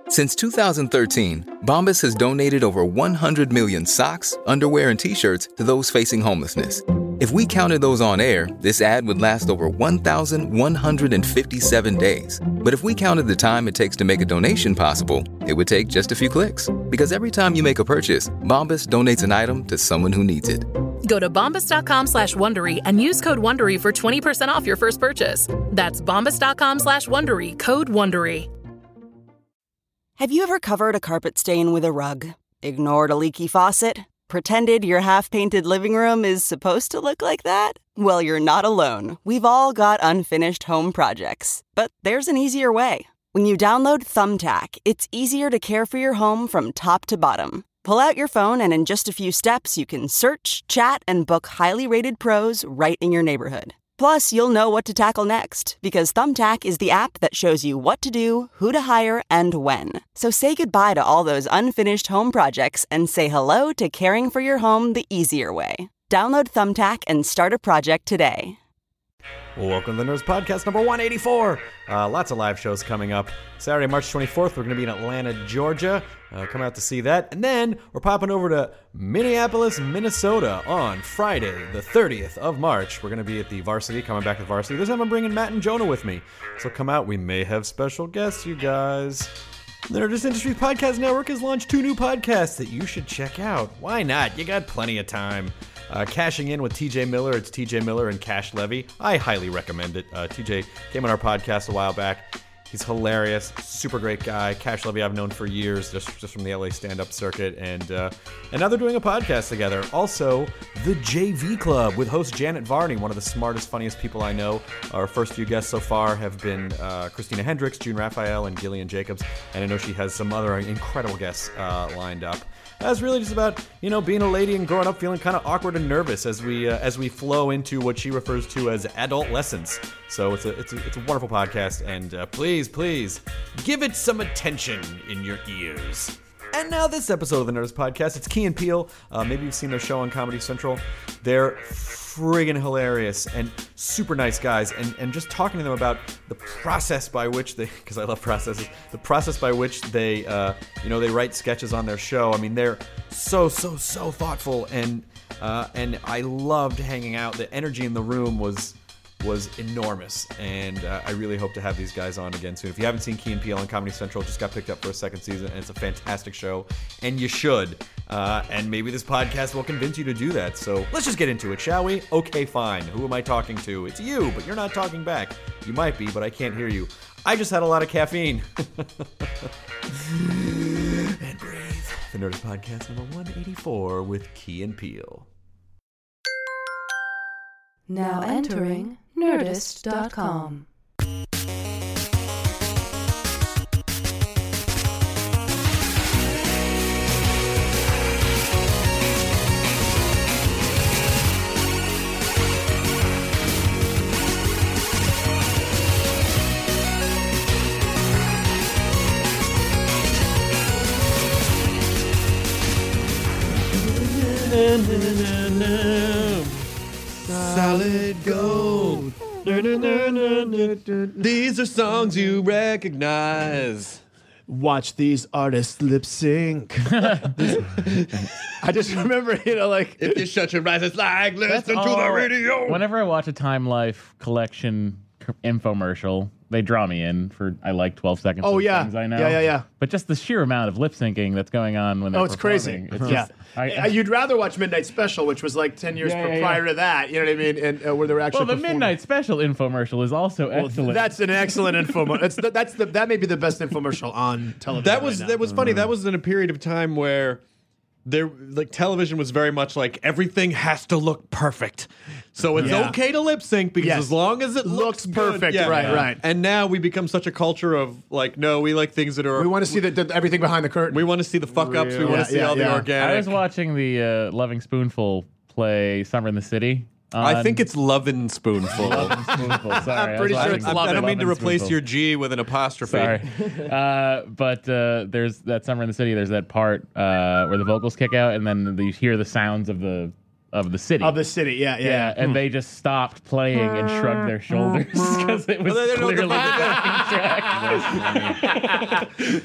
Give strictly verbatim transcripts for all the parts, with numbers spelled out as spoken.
Since two thousand thirteen, Bombas has donated over one hundred million socks, underwear, and T-shirts to those facing homelessness. If we counted those on air, this ad would last over one thousand one hundred fifty-seven days. But if we counted the time it takes to make a donation possible, it would take just a few clicks. Because every time you make a purchase, Bombas donates an item to someone who needs it. Go to bombas.com slash Wondery and use code Wondery for twenty percent off your first purchase. That's bombas.com slash Wondery, code Wondery. Have you ever covered a carpet stain with a rug? Ignored a leaky faucet? Pretended your half-painted living room is supposed to look like that? Well, you're not alone. We've all got unfinished home projects. But there's an easier way. When you download Thumbtack, it's easier to care for your home from top to bottom. Pull out your phone and in just a few steps, you can search, chat, and book highly rated pros right in your neighborhood. Plus, you'll know what to tackle next, because Thumbtack is the app that shows you what to do, who to hire, and when. So say goodbye to all those unfinished home projects and say hello to caring for your home the easier way. Download Thumbtack and start a project today. Well, welcome to the Nerds Podcast number one eighty-four. Uh, lots of live shows coming up. Saturday, March twenty-fourth, we're going to be in Atlanta, Georgia. Uh, come out to see that. And then we're popping over to Minneapolis, Minnesota on Friday, the thirtieth of March. We're going to be at the Varsity, coming back to Varsity. This time I'm bringing Matt and Jonah with me. So come out. We may have special guests, you guys. The Nerdist Industries Podcast Network has launched two new podcasts that you should check out. Why not? You got plenty of time. Uh, Cashing In with T J Miller. It's T J Miller and Cash Levy. I highly recommend it. Uh, T J came on our podcast a while back. He's hilarious, super great guy. Cash Levy I've known for years, just, just from the L A stand-up circuit, and uh, and now they're doing a podcast together. Also, The J V Club with host Janet Varney, one of the smartest, funniest people I know. Our first few guests so far have been uh, Christina Hendricks, June Raphael, and Gillian Jacobs, and I know she has some other incredible guests uh, lined up. That's really just about, you know, being a lady and growing up feeling kind of awkward and nervous as we uh, as we flow into what she refers to as adult lessons. So it's a it's a, it's a wonderful podcast, and uh, please, please give it some attention in your ears. And now this episode of the Nerdist Podcast, it's Key and Peele. Uh, maybe you've seen their show on Comedy Central. They're friggin' hilarious and super nice guys. And, and just talking to them about the process by which they, because I love processes, the process by which they, uh, you know, they write sketches on their show. I mean, they're so, so, so thoughtful. And uh, and I loved hanging out. The energy in the room was... was enormous, and uh, I really hope to have these guys on again soon. If you haven't seen Key and Peele on Comedy Central, it just got picked up for a second season, and it's a fantastic show, and you should. Uh, and maybe this podcast will convince you to do that. So let's just get into it, shall we? Okay, fine. Who am I talking to? It's you, but you're not talking back. You might be, but I can't hear you. I just had a lot of caffeine. And breathe. The Nerdist Podcast number one eighty-four with Key and Peele. Now entering Nerdist dot com. Solid gold. These are songs you recognize. Watch these artists lip sync. I just remember, you know, like if you shut your eyes, it's like listen to all, the radio. Whenever I watch a Time Life collection infomercial, they draw me in for I like twelve seconds. Oh of yeah, things I know. yeah, yeah, yeah. But just the sheer amount of lip syncing that's going on when they're oh, it's performing, crazy. It's yeah, just, I, I, you'd rather watch Midnight Special, which was like ten years Yeah, yeah, prior yeah. to that. You know what I mean? And uh, where they were actually well, the performing. Midnight Special infomercial is also Well, excellent. that's an excellent infomercial. That's the, that's the that may be the best infomercial on television. That was right that was funny. That was in a period of time where there like television was very much like everything has to look perfect. So it's Yeah. okay to lip sync because Yes. as long as it Looks looks, good, perfect, yeah. right, right. And now we become such a culture of like, no, we like things that are. We want to see the, the, everything behind the curtain. We want to see the fuck ups. We Real. want Yeah, to see yeah, all yeah. the organic. I was watching the uh, Loving Spoonful play Summer in the City. I on- think it's Lovin' Spoonful. Loving Spoonful. Sorry, I'm pretty I was sure watching it's I, Lovin'. I don't mean to Lovin' replace Spoonful. your G with an apostrophe. Sorry. Uh, but uh, there's that Summer in the City. There's that part uh, where the vocals kick out, and then you hear the sounds of the of the city. of the city. Yeah, yeah. yeah, and they just stopped playing and shrugged their shoulders because it was Well, they don't know clearly what the backing track. Hot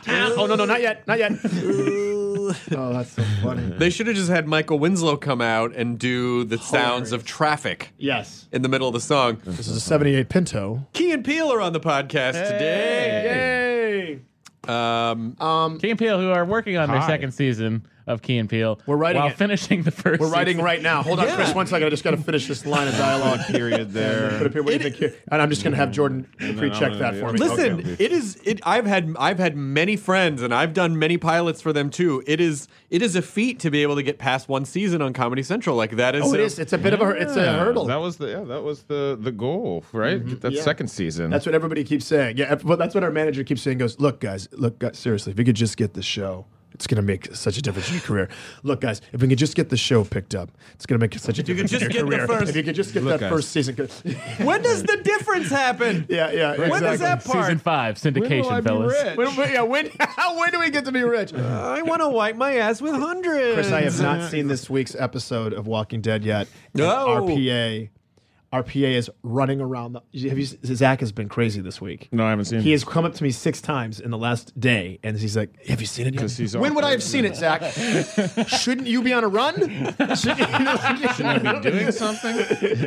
oh no, no, not yet, not yet. Oh, that's so funny. They should have just had Michael Winslow come out and do the sounds of traffic Yes. in the middle of the song. This is a seventy-eight Pinto. Key and Peele are on the podcast today. Yay! Um, Um, Key and Peele, who are working on their Hi. second season of Key and Peele, We're writing while it. finishing the first. we're writing season. right now. Hold on, Chris. One second. I just got to finish this line of dialogue. Period there. Put up here. What do you think here? And I'm just going to have Jordan pre-check I'm that gonna- for me. Listen, Okay. it is. It. I've had. I've had many friends, and I've done many pilots for them too. It is. It is a feat to be able to get past one season on Comedy Central. Like that is. Oh, it a- is. It's a bit of a. It's a Yeah, hurdle. That was the yeah, that was the the goal, right? Get that Yeah. second season. That's what everybody keeps saying. Yeah, but that's what our manager keeps saying. Goes, look, guys, look, guys, seriously, if you could just get the show, it's going to make such a difference in your career. Look, guys, if we could just get the show picked up, it's going to make such a you could difference in just your get the career. first- If you could just get Look, that guys. first season. When does the difference happen? yeah, yeah, When exactly. does that part? Season five, When will I syndication, be fellas. rich? When, when- yeah, when, when do we get to be rich? I want to wipe my ass with hundreds. Chris, I have not seen this week's episode of Walking Dead yet. And No. R P A, R P A is running around. The, have you, Zach has been crazy this week. No, I haven't seen He it. has come up to me six times in the last day, and he's like, "Have you seen it yet?" 'Cause he's When off would I there. have seen it, Zach? Shouldn't you be on a run? Shouldn't you be doing something.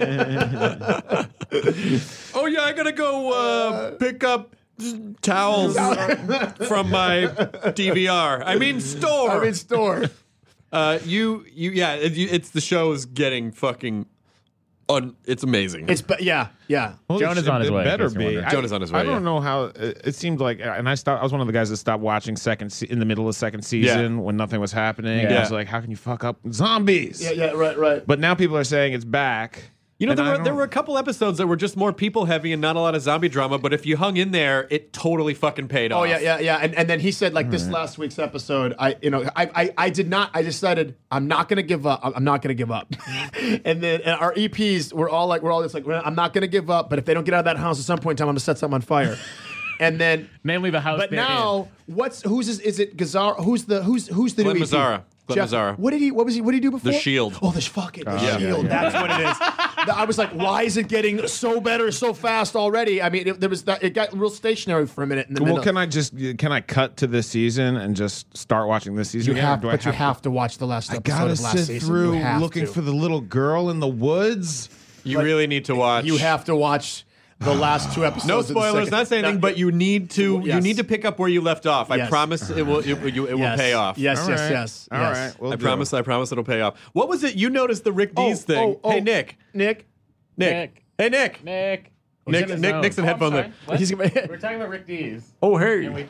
Oh yeah, I gotta go uh, pick up towels from my D V R. I mean store. I mean, store. uh, you you yeah. It, you, it's the show is getting fucking. Un, it's amazing. It's but yeah, yeah. Holy Jonah's shit, on his it way, in Better case you're be. wondering. I- Jonah's on his way, I don't yeah. know how it, it seemed like, and I stopped. I was one of the guys that stopped watching second se- in the middle of second season when nothing was happening. And Yeah. I was like, how can you fuck up zombies? Yeah, yeah, right, right. But now people are saying it's back. You know, And there I were, don't- there were a couple episodes that were just more people heavy and not a lot of zombie drama, but if you hung in there, it totally fucking paid off. Oh yeah, yeah, yeah. And and then he said like this last week's episode. I you know I I, I did not. I decided I'm not gonna give up. I'm I'm not gonna give up. and then and our E Ps were all like we're all just like well, I'm not gonna give up. But if they don't get out of that house at some point in time, I'm gonna set something on fire. And then Namely, the house. but they're now what's who's is, is it Gazzara? Who's the who's who's the Glenn new E P? Mazzara. Glenn Jeff, Mazzara. What did he? What was he? What did he do before? The Shield. Oh, the fucking the yeah, Shield. yeah, yeah. That's what it is. I was like, why is it getting so better so fast already? I mean, it, there was that. It got real stationary for a minute. In the Well, middle. can I just can I cut to this season and just start watching this season? You again, or have, do I but you have to watch the last I episode gotta of last sit season. through You have looking to. for the little girl in the woods. You really need to watch. You have to watch the last two episodes. no of the spoilers, second- not saying anything, No, but you need to you Yes. need to pick up where you left off. I Yes. promise it will it, will- you, it will yes, pay off. Yes, All yes, right. yes. All yes. right. We'll I do. promise. I promise it'll pay off. What was it? You noticed the Rick Oh, Dees thing? oh, oh. Hey Nick, Nick. Nick, Nick. hey Nick, Nick. He's Nick- in his Nick- zone. Nick's in Oh, I'm headphone sorry. there. What? He's gonna- We're talking about Rick Dees. Oh hey, And we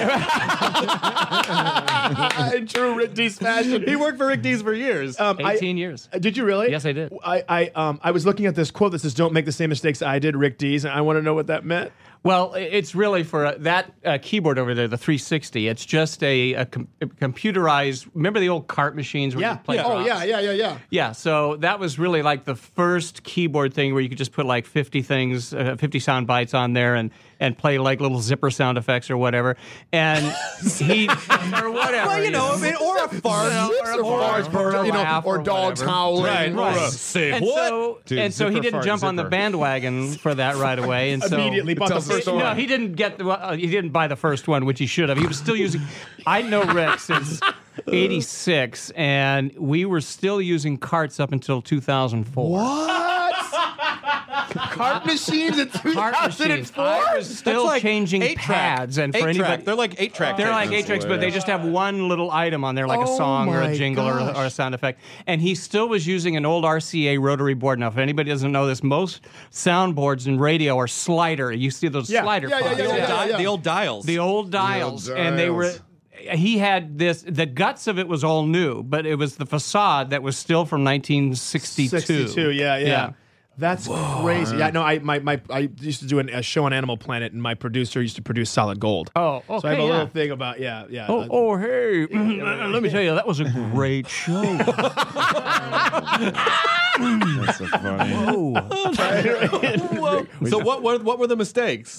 thought, In true Rick Dees fashion. he worked for Rick Dees for years. Um, I- eighteen years. Uh, Did you really? Yes, I did. I, I, um, I was looking at this quote that says, "Don't make the same mistakes I did, Rick Dees," and I want to know what that meant. Well, i- it's really for uh, that uh, keyboard over there, the three sixty. It's just a, a, com- a computerized. Remember the old cart machines where Yeah. you play Oh, drops? yeah, yeah, yeah, yeah. Yeah, so that was really like the first keyboard thing where you could just put like fifty things, uh, fifty sound bites on there and, and play like little zipper sound effects or whatever. And he, or whatever. well, you know, I mean, or a fart. or a fart, or a you know, laugh, or dogs whatever. howling. Right, Right. right. Say And what? so, Dude, and so he zipper didn't fart, jump on the zipper. bandwagon for that right away. And so Immediately bought the tells the first story. no, he didn't get the. Uh, he didn't buy the first one, which he should have. He was still using. I know Rick since eighty-six, and we were still using carts up until two thousand four. What? Cart machines in Cart machines. two thousand four? I was still like changing eight pads, track. and for Eight anybody, track. They're like eight track. They're like tapes. eight tracks, but they just have one little item on there, like a Oh song or my a jingle or, gosh. or a sound effect. And he still was using an old R C A rotary board. Now, if anybody doesn't know this, most soundboards in radio are slider. You see those Yeah. slider Yeah, yeah, pods. yeah, The old yeah, di- yeah. The old dials. The old dials, and they were. dials. He had this. The guts of it was all new, but it was the facade that was still from nineteen sixty-two. sixty-two, yeah, yeah. Yeah. That's crazy. Yeah, no, I my, my I used to do an, a show on Animal Planet, and my producer used to produce Solid Gold. Oh, so I have okay, a yeah. little thing about yeah, yeah. Oh, uh, oh, hey! Let me tell you, that was a great show. That's so funny. Whoa. So what were what were the mistakes?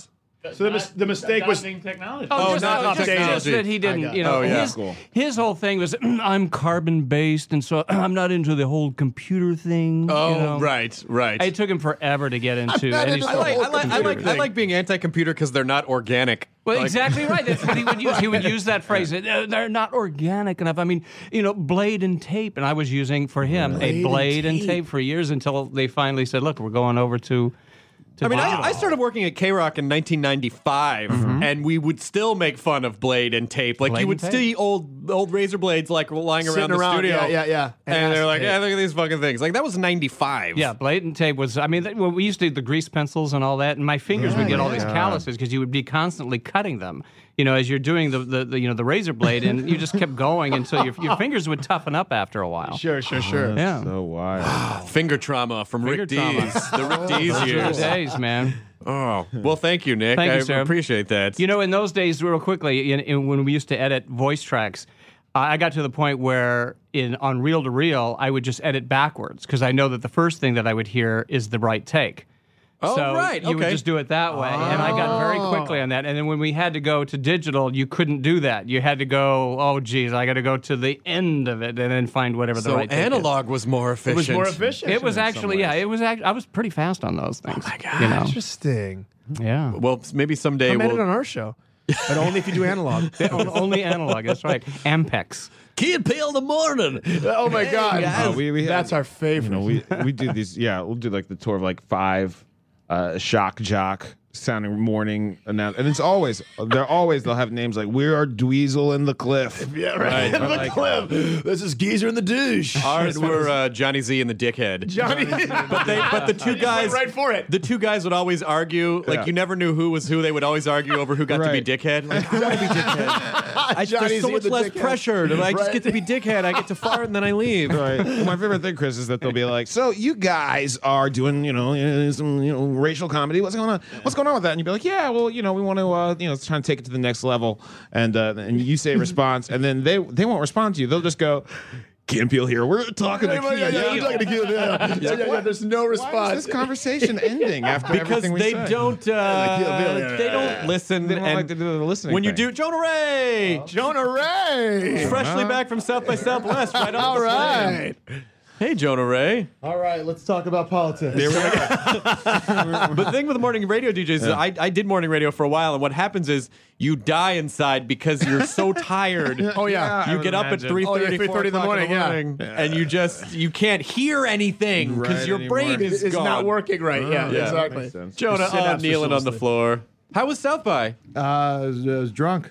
So the, mis- the mistake was technology. Oh, Oh, just, not- oh, not just, technology. just that he I didn't, got you it. know, Oh, yeah. his, Cool. his whole thing was, I'm carbon-based, and so I'm not into the whole computer thing. Oh, you know? right, right. It took him forever to get into not any into I sort like, of I like, I computer like, I thing. like being anti-computer because they're not organic. Well, Like- exactly right. That's what he would use. He would use that phrase. "They're they're not organic enough." I mean, you know, blade and tape. And I was using for him a blade and tape for years until they finally said, "Look, we're going over to." to I mean, I, digital." I started working at K-Rock in nineteen ninety-five, and we would still make fun of blade and tape. Like, Blade you would and tape. see old old razor blades, like, lying around Sitting the around, studio. yeah, yeah, yeah. And, And they're ask like, tape. yeah, look at these fucking things. Like, that was ninety-five. Yeah, blade and tape was. I mean, th- well, we used to do the grease pencils and all that, and my fingers would get all these calluses because you would be constantly cutting them. You know, as you're doing the, the, the you know the razor blade, and you just kept going until your your fingers would toughen up after a while. Sure, sure, sure. Yeah. So wild. Finger trauma from Finger Rick trauma. Dees. The Rick Dees Those are the years. days, man. Oh, well, thank you, Nick. Thank you, I sir. appreciate that. You know, in those days, real quickly, in, in, when we used to edit voice tracks, I got to the point where in on reel to reel, I would just edit backwards because I know that the first thing that I would hear is the right take. Oh, so right, You would okay. just do it that way, and I got very quickly on that. And then when we had to go to digital, you couldn't do that. You had to go, oh, geez, I got to go to the end of it and then find whatever the so right take is. analog was more efficient. It was more efficient. It was actually, yeah, it was. Act- I was pretty fast on those things. Oh my god! You know? Interesting. Yeah. Well, maybe someday Come we'll... edit on our show, but only if you do analog. Only analog. That's right. Ampex. Key and Peele in the morning. Oh my god, Oh, we- we had- that's our favorite. You know, we we do these. Yeah, we'll do like the tour of like five uh, shock jock sounding morning announce, and it's always they're always they'll have names like we are Dweezil and the Cliff. yeah, right. Right, the like- clip. This is Geezer and the douche. Ours were uh, Johnny Z and the Dickhead. Johnny. But they, but the two guys, right for it. The two guys would always argue. Like Yeah. you never knew who was who. They would always argue over who got Right. to be Dickhead. Like, I want to be Dickhead. I, Johnny there's so Z much the less Dickhead. pressure. I just Right. get to be Dickhead. I get to fart and then I leave. Right. My favorite thing, Chris, is that they'll be like, "So you guys are doing, you know, uh, some, you know, racial comedy. What's going on? What's going on with that?" And you'd be like, "Yeah, well, you know, we want to, uh, you know, try and take it to the next level." And uh, and you say a response, and then they they won't respond to you. They'll just go, "Key and Peele here. We're talking to Yeah, Key yeah, and yeah, Peele." I'm talking to Gil. Yeah, yeah, yeah, yeah. There's no Why is response. this conversation ending after Because everything we they say? don't, uh, Key and Peele, yeah. they don't listen. They don't and like to do the listening when you thing. do Jonah Ray, Jonah Ray. freshly back from South by Southwest, right on All the right. plane. Hey, Jonah Ray. All right, let's talk about politics. There we go. But the thing with the morning radio D Js is I, I did morning radio for a while, and what happens is you die inside because you're so tired. Oh yeah. I You would get up imagine. at three Oh, yeah, thirty, three thirty in the morning, yeah. and you just you can't hear anything because Right your anymore. brain is It's gone. not working right. Yeah, Yeah. exactly. Makes sense. Jonah Synapse uh, kneeling on the facility. floor. How was South by? Uh, I was, I was drunk.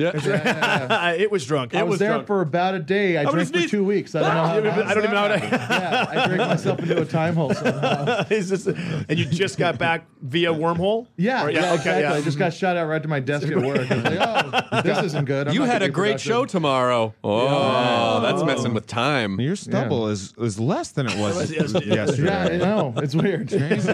Yeah. it was drunk. I was, was there drunk. for about a day. I How many drank for sneeze- two weeks. I don't know how. I don't even know how to. Yeah, I drank myself into a time hole somehow. It's just- and you just got back via wormhole? Yeah, Or- yeah, okay, exactly. yeah. I just got shot out right to my desk at work. I was like, oh, this isn't good. I'm You not had gonna a be great productive. show tomorrow. Oh, that's messing with time. Your stubble is is less than it was yesterday. yesterday. Yeah, I know. It's weird.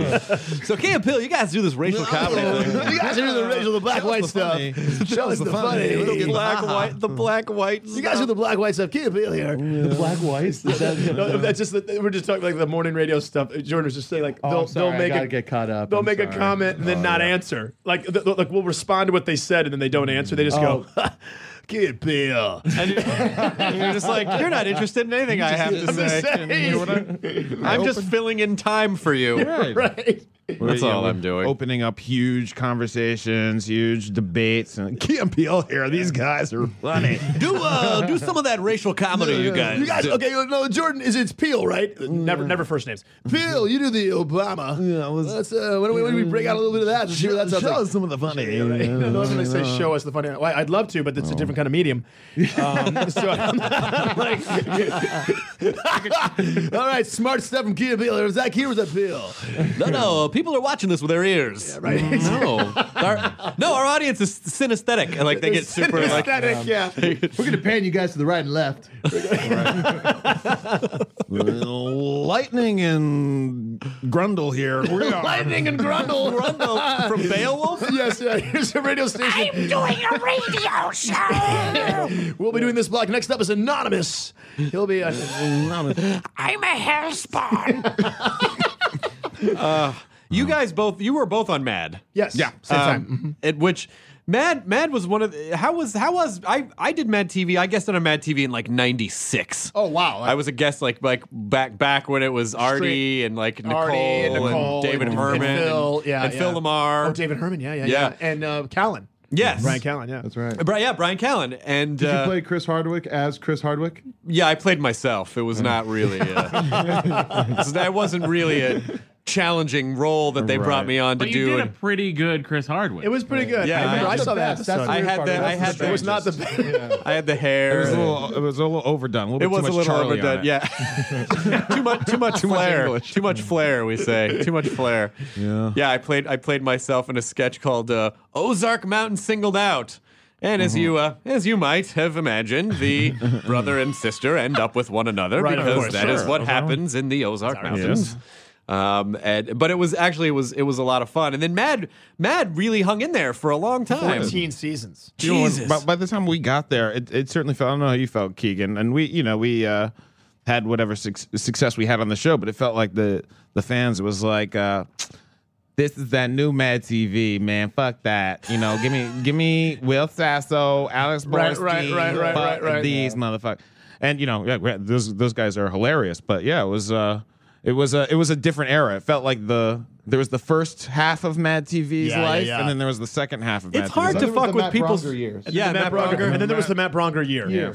So Key and Peele, you guys do this racial comedy thing. You guys are doing the racial, the black, white stuff. Show us the funny. The black, white, the black, white. You guys do the black, white stuff. Keep it here. The black whites. Is that, No, that's just the, we're just talking like the morning radio stuff. Jordan was just saying like oh, they'll, I'm sorry. they'll make I gotta a, get caught up. they'll I'm make a sorry. comment and then not answer. Like th- th- like we'll respond to what they said and then they don't answer. They just go, Kid Bill. And you're, and you're just like, you're not interested in anything I have to I'm just say. saying. You know what I- I'm just filling in time for you. Right. Right. That's all we're I'm doing. Opening up huge conversations, huge debates, and Key and Peele here. These guys are funny. Do uh, do some of that racial comedy, you guys. You guys, okay, no, Jordan is it's Peel, right? Never, never first names. Peel, you do the Obama. Yeah, let's, uh, why, don't we, why don't we break out a little bit of that? Just hear what that sounds Show like. us some of the funny. Yeah, right. No, no, when they say show us the funny. Well, I'd love to, but it's a different kind of medium. Um, so I'm like, all right, smart stuff from Key and Peele. Was that Key or was that Peel? No, no, people are watching this with their ears. Yeah, right. No, our, no, our audience is synesthetic, and like they get super like. Aesthetic, yeah. We're gonna pan you guys to the right and left. Lightning and Grundle here. We are. Lightning and Grundle. Grundle from Beowulf. Yes, yeah. Here's a radio station. I'm doing a radio show. We'll be doing this block. Next up is Anonymous. He'll be. Uh, I'm a hellspawn. Uh, You guys both, you were both on Mad. Yes. Yeah. Same Um, time. Mhm. At which Mad Mad was one of the, how was how was I I did Mad T V. I guessed on Mad T V in like ninety-six. Oh wow! I was a guest like like back back when it was Artie and like Nicole, Artie and, Nicole David and, Herman and Phil, and, yeah, and yeah. Phil Lamar. Oh, David Herman, yeah, yeah, Yeah. yeah, and uh, Callan. Yes, Brian Callan, yeah, That's right. Bri- yeah, Brian Callan. And Did uh, you play Chris Hardwick as Chris Hardwick? yeah, I played myself. It was not really. Uh, so that wasn't really a challenging role that they brought Right. me on to But do. you did a and- pretty good Chris Hardwick. It was pretty good. Yeah, I remember. I- I, That's saw the that best. That's episode. the I weird had part the- about I it. had That's the- It was not the best. I had the hair. It was a and- little, it was a little overdone. A little It bit was too a much little Charlie overdone. on it. Yeah, too much, too much flair, English. too much flair. We say too much flair. Yeah. yeah. I played, I played myself in a sketch called uh, Ozark Mountain Singled Out. And as you, uh, as you might have imagined, the brother and sister end up with one another Right, of because course, that is sure. what happens in the Ozark Ozark Mountains. Um, and but it was actually it was it was a lot of fun. And then Mad Mad really hung in there for a long time. Fourteen seasons. You know, when- Jesus. by, by the time we got there, it, it certainly felt. I don't know how you felt, Keegan, and we, you know, we uh, had whatever suc success we had on the show, but it felt like the the fans. It was like, uh, this is that new Mad T V, man. Fuck that. You know, give me give me Will Sasso, Alex Right, Borstein, right, right, right, fuck right, right. these motherfuckers. And you know, yeah, those those guys are hilarious. But yeah, it was. Uh, It was a it was a different era. It felt like the there was the first half of Mad T V's Yeah, yeah, life, yeah. and then there was the second half of It's Mad hard T to V's Then there was fuck the with Matt people's Bronger years. And Yeah, then the Matt Matt Bronger, Bronger. and then there was the Matt Bronger year. Yeah.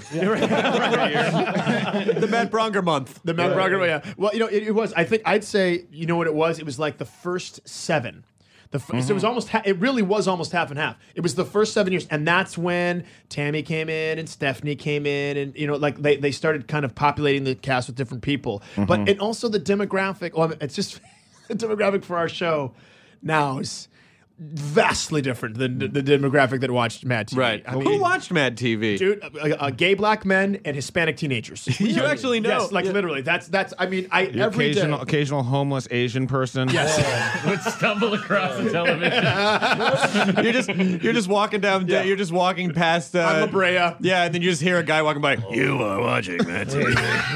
the Matt Bronger month. The Matt Bronger, yeah. Well, you know, it, it was. I think I'd say, you know what it was? It was like the first seven. The f- So it was almost. Ha- it really was almost half and half. It was the first seven years, and that's when Tammy came in and Stephanie came in, and you know, like they, they started kind of populating the cast with different people. But and also the demographic. Well, it's just the demographic for our show now is vastly different than the, the demographic that watched Mad T V. Right. I Who mean, watched Mad T V? Dude, uh, uh, gay black men and Hispanic teenagers. You actually know. Yes, like Yeah. literally. That's that's. I mean, I Your every day. occasional occasional homeless Asian person. Yes. would stumble across the television. You're just you're just walking down. Yeah. You're just walking past. Uh, On La Brea. Yeah, and then you just hear a guy walking by. You are watching Mad T V.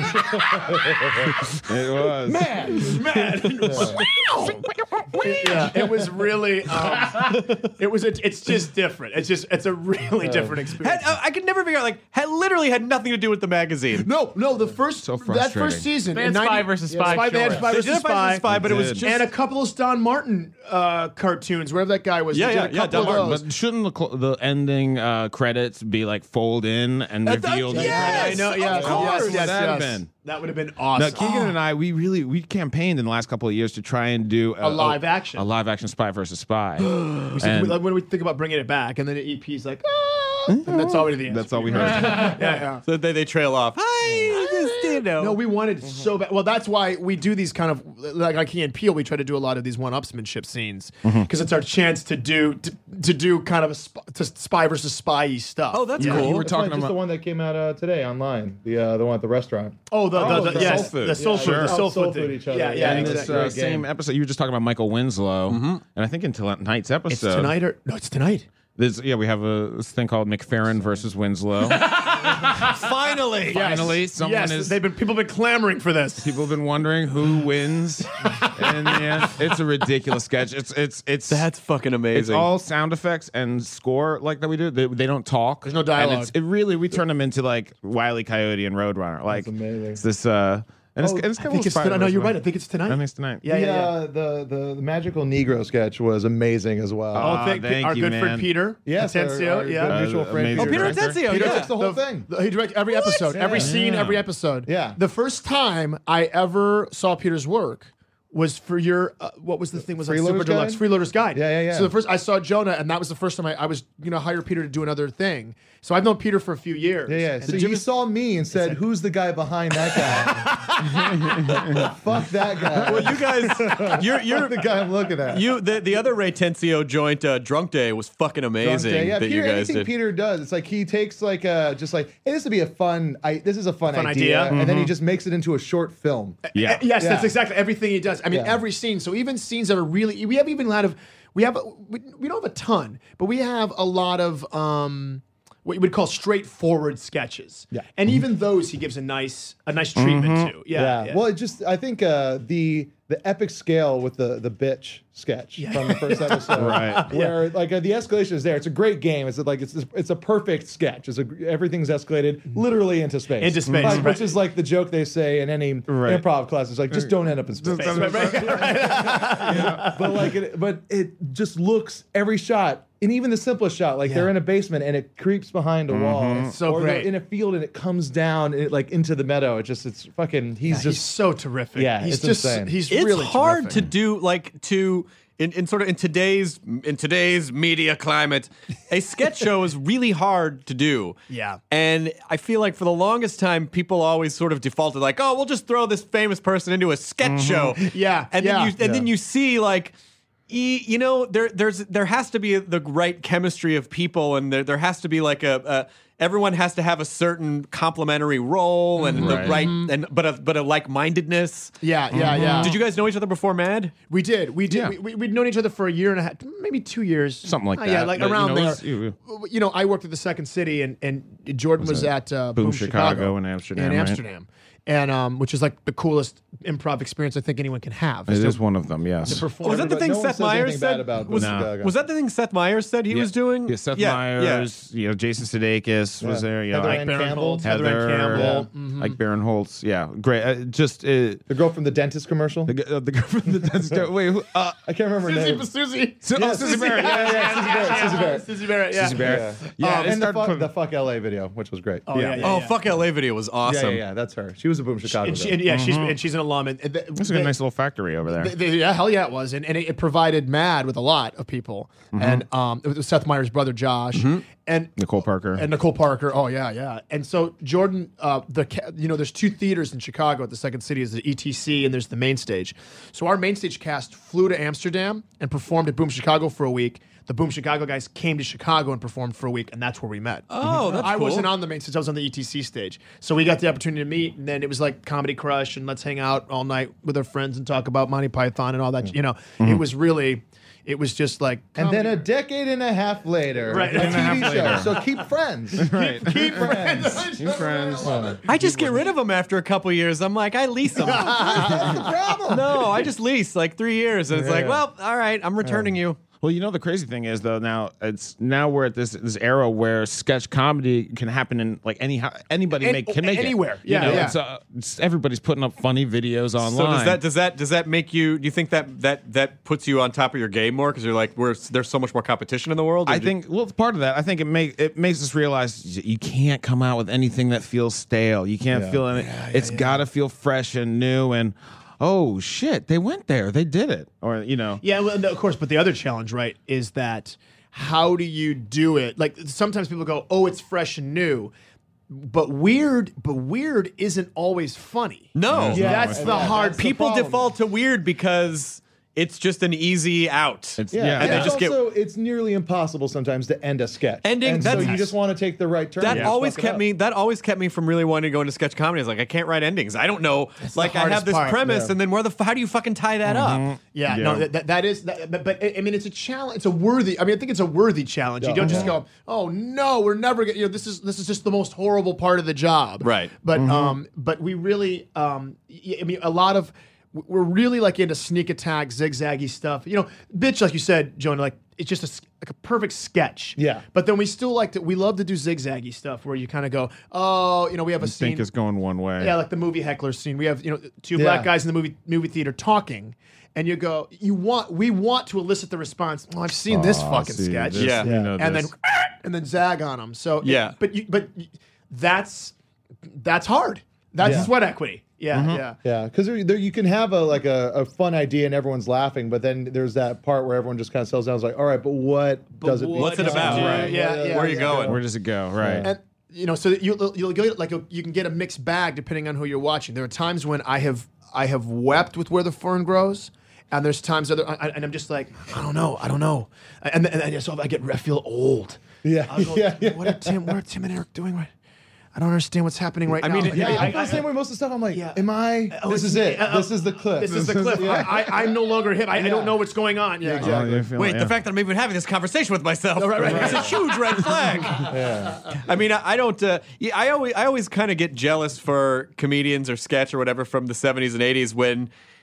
It was. Man, man. Yeah, it was really. Um, it was. A, it's just different. It's just. It's a really different experience. Had, uh, I could never figure out. Like, had literally had nothing to do with the magazine. no, no. The first So that frustrating. first season, They had in Spy ninety versus yeah, Spy Spy, they had shorts. Spy They versus did Spy Spy, versus Spy, but it was They just did. and a couple of Don Martin uh, cartoons, wherever that guy was. Yeah, They did yeah, a yeah, couple Don of Martin. those. But shouldn't the, cl- the ending uh, credits be like fold in and At the- revealed? the yes! credits? I know. Of Yes, course. yes, What yes, would that have yes. been? That would have been Now, awesome. Keegan and I, we really we campaigned in the last couple of years to try and do A live action. a live action Spy versus Spy. We said, And- like, when we think about bringing it back, and then the E P's like, ah, and that's all we the answer. That's all we heard. yeah, yeah. So they, they trail off. Hi, just, you know. No, we wanted so bad. Well, that's why we do these kind of like like Key and Peele. We try to do a lot of these one-upsmanship scenes because it's our chance to do to, to do kind of a sp- to spy versus spy stuff. Oh, that's Yeah. cool. You were It's like talking just about the one that came out uh, today online. The uh, the one at the restaurant. Oh, the, Oh, the, the, the yes, soul food. the soul Yeah, food, yeah. the soul Soul food food thing. each other. Yeah, Yeah, yeah, in exactly. this uh, Great same game. episode. You were just talking about Michael Winslow, and I think in t- tonight's episode, It's tonight or no? It's tonight. There's, yeah, we have a this thing called McFerrin versus Winslow. Finally. Finally, someone yes, is. they've been people have been clamoring for this. People have been wondering who wins. And yeah, it's a ridiculous sketch. It's it's it's That's fucking amazing. It's all sound effects and score like that we do. They, they don't talk. There's no And dialogue. it's, it really we turn them into like Wile E. Coyote and Roadrunner. Like That's amazing. it's this. Uh, and it's, Oh, and it's I kind think of it's tonight. No, you're right. I think it's tonight. I think it's tonight. Yeah, the, yeah, yeah. Uh, the, the the magical Negro sketch was amazing as well. Oh, Ah, thank, thank our you, good man. friend Peter. Yes, our- Atencio, our yeah. good mutual Uh, friend. amazing Oh, Peter director. Atencio. Peter yeah. fixed the whole The- thing. the- he directed every episode, every scene, Yeah. every episode. Yeah. The first time I ever saw Peter's work was for your uh, what was the thing was that Freeloader's Super Deluxe Guide? Freeloader's Guide. Yeah, yeah, yeah. So the first I saw Jonah, and that was the first time I, I was you know hire Peter to do another thing. So I've known Peter for a few years. Yeah, yeah. And So the you Jimmy- saw me and said, "Who's the guy behind that guy?" Fuck that guy. Well, you guys, you're you're Fuck the guy I'm looking at. you the the other Ray Tensio joint, uh, Drunk Day, was fucking Drunk amazing. Day. Yeah, that Peter, you guys anything did. Peter does, it's like he takes like uh just like, hey, this would be a fun. I this is a fun, Fun idea, idea. and then he just makes it into a short film. Yeah. Uh, yes, that's Yeah. exactly everything he does. I mean, Yeah. every scene. So even scenes that are really, we have even a lot of, we have, we, we don't have a ton, but we have a lot of um, what you would call straightforward sketches. Yeah. and even those he gives a nice, a nice treatment to. Yeah, yeah. Well, it just I think uh, the the epic scale with the the bitch sketch from the first episode, Right. Where like uh, the escalation is there. It's a great game. It's like it's it's a perfect sketch. It's a, everything's escalated literally into space, Into space, Like, right. which is like the joke they say in any Right. improv class. It's like just don't end up in space. Yeah. But like, it, but it just looks every shot. And even the simplest shot, like they're in a basement and it creeps behind a wall, So or great. they're in a field and it comes down it, like into the meadow. It just, it's fucking. He's He's just so terrific. Yeah, he's it's just insane. he's It's really hard terrific. to do like to in, in sort of in today's in today's media climate. A sketch show is really hard to do. Yeah. And I feel like for the longest time, people always sort of defaulted like, oh, we'll just throw this famous person into a sketch show. Yeah, And yeah. then you and Yeah. then you see like. E- You know, there there's there has to be the right chemistry of people, and there there has to be like a, a everyone has to have a certain complementary role and Right. the right and but a but a like mindedness. Yeah, yeah, yeah. Did you guys know each other before Mad? We did. We did. Yeah. We, we, we'd known each other for a year and a half, maybe two years. Something like Uh, that. Yeah, like But, you around know, it there. was- you- you know, I worked at the Second City, and, and Jordan was, at uh, Boom Boom, Chicago in Amsterdam, In right? Amsterdam. And um, which is like the coolest improv experience I think anyone can have. It to- is one of them, yes. perform. Was that the Everybody- thing no one Seth says anything Meyers bad said? about was, Boom No. Chicago. was that the thing Seth Meyers said he Yeah. was doing? Yeah, Seth yeah, Myers, you know, Jason Sudeikis was there. You know, Heather like Ann Baron Campbell, Holtz, Heather, Heather Ann Campbell. yeah, Mhm. like Baron Holtz. Yeah, great. Uh, just uh, the girl from the dentist commercial. the, g- uh, the girl from the dentist. Wait, who, uh, I can't remember her Susie, name. Susie. Su- oh, Susie Barrett. Yeah, yeah, Susie Barrett. Susie Barrett. Susie Barrett, yeah. Susie Barrett. Yeah, Yeah, Um, it and the started fuck, from- the fuck L A video, which was great. Oh, yeah, yeah, Oh, yeah. fuck L A video was yeah, awesome. yeah, yeah, that's her. She was a Boom Chicago. And, she, girl. and yeah, she's and she's an alum. And, and the- That's a the- nice little factory over there. They- they- yeah, hell yeah, it was, and, and it, it provided Mad with a lot of people, and um, it was Seth Meyers' brother Josh, and Nicole Parker. and Nicole Parker. Oh yeah, yeah. And so Jordan, uh, the ca- you know, there's two theaters in Chicago at the Second City. Is the E T C and there's the main stage. So our main stage cast flew to Amsterdam and performed at Boom Chicago for a week. The Boom Chicago guys came to Chicago and performed for a week, and that's where we met. Oh, that's I cool. wasn't on the main stage; I was on the E T C stage. So we got the opportunity to meet, and then it was like Comedy Crush, and let's hang out all night with our friends and talk about Monty Python and all that. You know, it was really, it was just like. And then a comedy. decade and a half later, Right. a And a T V half show. later. So keep friends. right. Keep friends. You friends. I just get rid of them after a couple years. I'm like, I lease them. That's the problem. No, I just lease like three years, and it's like, Yeah. well, all right, I'm returning you. Well, you know the crazy thing is though now it's now we're at this this era where sketch comedy can happen in like any anybody An- make can make anywhere. it. You Yeah, know, yeah. It's, uh, it's, everybody's putting up funny videos online. So does that does that does that make you? Do you think that that that puts you on top of your game more because you're like, we're there's so much more competition in the world? Or I do- think well, it's part of that. I think it make it makes us realize y- you can't come out with anything that feels stale. You can't Yeah. feel any. It's got to feel fresh and new. And oh shit, they went there, they did it, or you know. Yeah, well, no, of course. But the other challenge, right, is that how do you do it? Like sometimes people go, "Oh, it's fresh and new," but weird. But weird isn't always funny. no. Yeah, that's and the that- hard. that's the People problem. default to weird because it's just an easy out. It's, Yeah, yeah, and and they it's just get- also it's nearly impossible sometimes to end a sketch. Ending- and so that's- you just want to take the right turn. That and always fuck it kept up. me. That always kept me from really wanting to go into sketch comedy. I was like, I can't write endings. I don't know. like the I have hardest this part. premise, Yeah. and then where the f- how do you fucking tie that up? Yeah, Yeah. no, that, that, that is. That, but, but I mean, it's a challenge. It's a worthy. I mean, I think it's a worthy challenge. You Yeah. don't just go, "Oh no, we're never gonna." You know, this is this is just the most horrible part of the job. Right. But um, but we really um, y- I mean, a lot of we're really like into sneak attack, zigzaggy stuff. You know, bitch, like you said, Jonah, like it's just a s- like a perfect sketch. Yeah. But then we still like to. We love to do zigzaggy stuff where you kind of go, "Oh, you know, we have a I scene." think it's going one way. Yeah, like the movie heckler scene. We have, you know, two Yeah. black guys in the movie movie theater talking, and you go, you want, we want to elicit the response. Oh, I've seen this Aw, fucking see, sketch. this, Yeah. you know and this. then and then zag on them. So Yeah. but you, but you, that's that's hard. That's Yeah. sweat equity. Yeah, yeah. Yeah, because there, there you can have a like a, a fun idea and everyone's laughing, but then there's that part where everyone just kind of settles down. It's like, all right, but what does it? what's it become? about? Right. Yeah, yeah, Where are you yeah. going? Where does it go? Right. And you know, so that you you'll get like a, you can get a mixed bag depending on who you're watching. There are times when I have I have wept with Where the Fern Grows, and there's times other I, and I'm just like, I don't know, I don't know, and then, and then so I get I feel old. Yeah, I'll go, yeah, yeah. What are Tim? What are Tim and Eric doing right? I don't understand what's happening right I now. mean, Yeah, I, I- feel the same way most of the stuff. I'm like, Yeah. am I? Oh, this it's is me. it. Uh, this is the clip. This is the clip. Yeah. I, I, I'm no longer him. I, I don't know what's going on. Yeah, Yeah, exactly. exactly. you feel Wait, it, the yeah. fact that I'm even having this conversation with myself, right, right. it's a huge red flag. Yeah. I mean, I, I don't. Uh, yeah, I always, I always kind of get jealous for comedians or sketch or whatever from the seventies and eighties when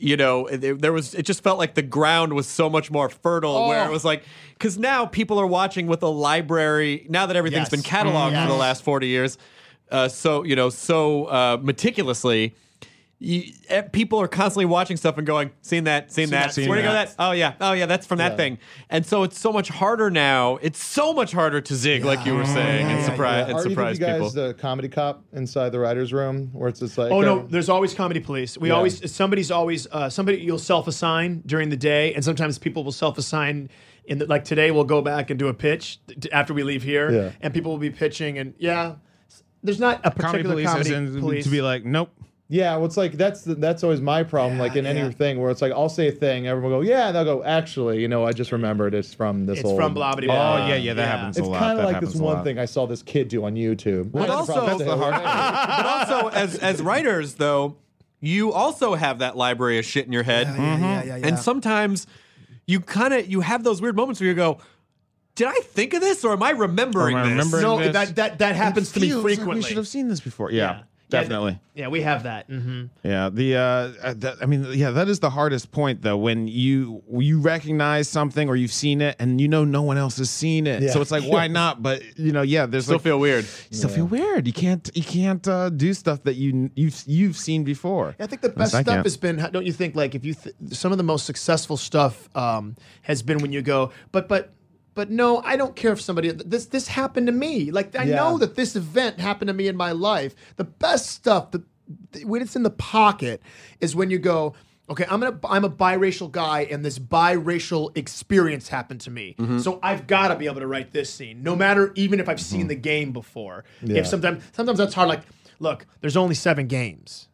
you know, it, there was, it just felt like the ground was so much more fertile Oh. where it was like, because now people are watching with a library, now that everything's Yes. been cataloged Yes. for the last forty years, uh, so, you know, so uh, meticulously, you, eh, people are constantly watching stuff and going, seen that, seen, that, that, seen where do you go that. that? Oh yeah, oh yeah, that's from that Yeah. thing. And so it's so much harder now. It's so much harder to zig, like you were saying, and Yeah, surprise, and Are either of surprise you guys people. the comedy cop inside the writer's room, where it's just like, Oh no, uh, there's always comedy police. We Yeah. always somebody's always uh, somebody you'll self-assign during the day, and sometimes people will self-assign. In the, like today, we'll go back and do a pitch t- after we leave here, Yeah. and people will be pitching. And yeah, there's not a Comedy particular police, comedy as in police. to be like, nope. yeah, well, it's like that's the, that's always my problem. like in yeah. any thing where it's like I'll say a thing, everyone will go, yeah, they'll go, actually, you know, I just remembered it's from this. It's old, from blah, blah, Oh blah. yeah, yeah, that Yeah. happens It's a lot. kind of That like happens this a one lot. thing I saw this kid do on YouTube. But I also- promise That's to- the but also, as as writers, though, you also have that library of shit in your head, yeah, yeah, yeah. and sometimes you kind of you have those weird moments where you go, "Did I think of this, or am I remembering Am I this?" remembering no, this? that that that happens to me Feels like frequently. we should have seen this before. Yeah, Yeah. definitely. Yeah, we have that. Mm-hmm. Yeah, the uh, uh, that, I mean, yeah, that is the hardest point though. When you you recognize something or you've seen it and you know no one else has seen it, Yeah. so it's like why not? But you know, yeah, there's Still like, feel weird. you still feel weird. You can't you can't uh, do stuff that you you've you've seen before. I think the best I stuff can't. has been, don't you think? Like if you, th- some of the most successful stuff um, has been when you go, but but. But no, I don't care if somebody this this happened to me. Like I Yeah. know that this event happened to me in my life. The best stuff, the, the when it's in the pocket, is when you go, okay, I'm gonna I'm a biracial guy, and this biracial experience happened to me. So I've got to be able to write this scene, no matter even if I've seen the game before. Yeah. If sometimes sometimes that's hard. Like, look, there's only seven games.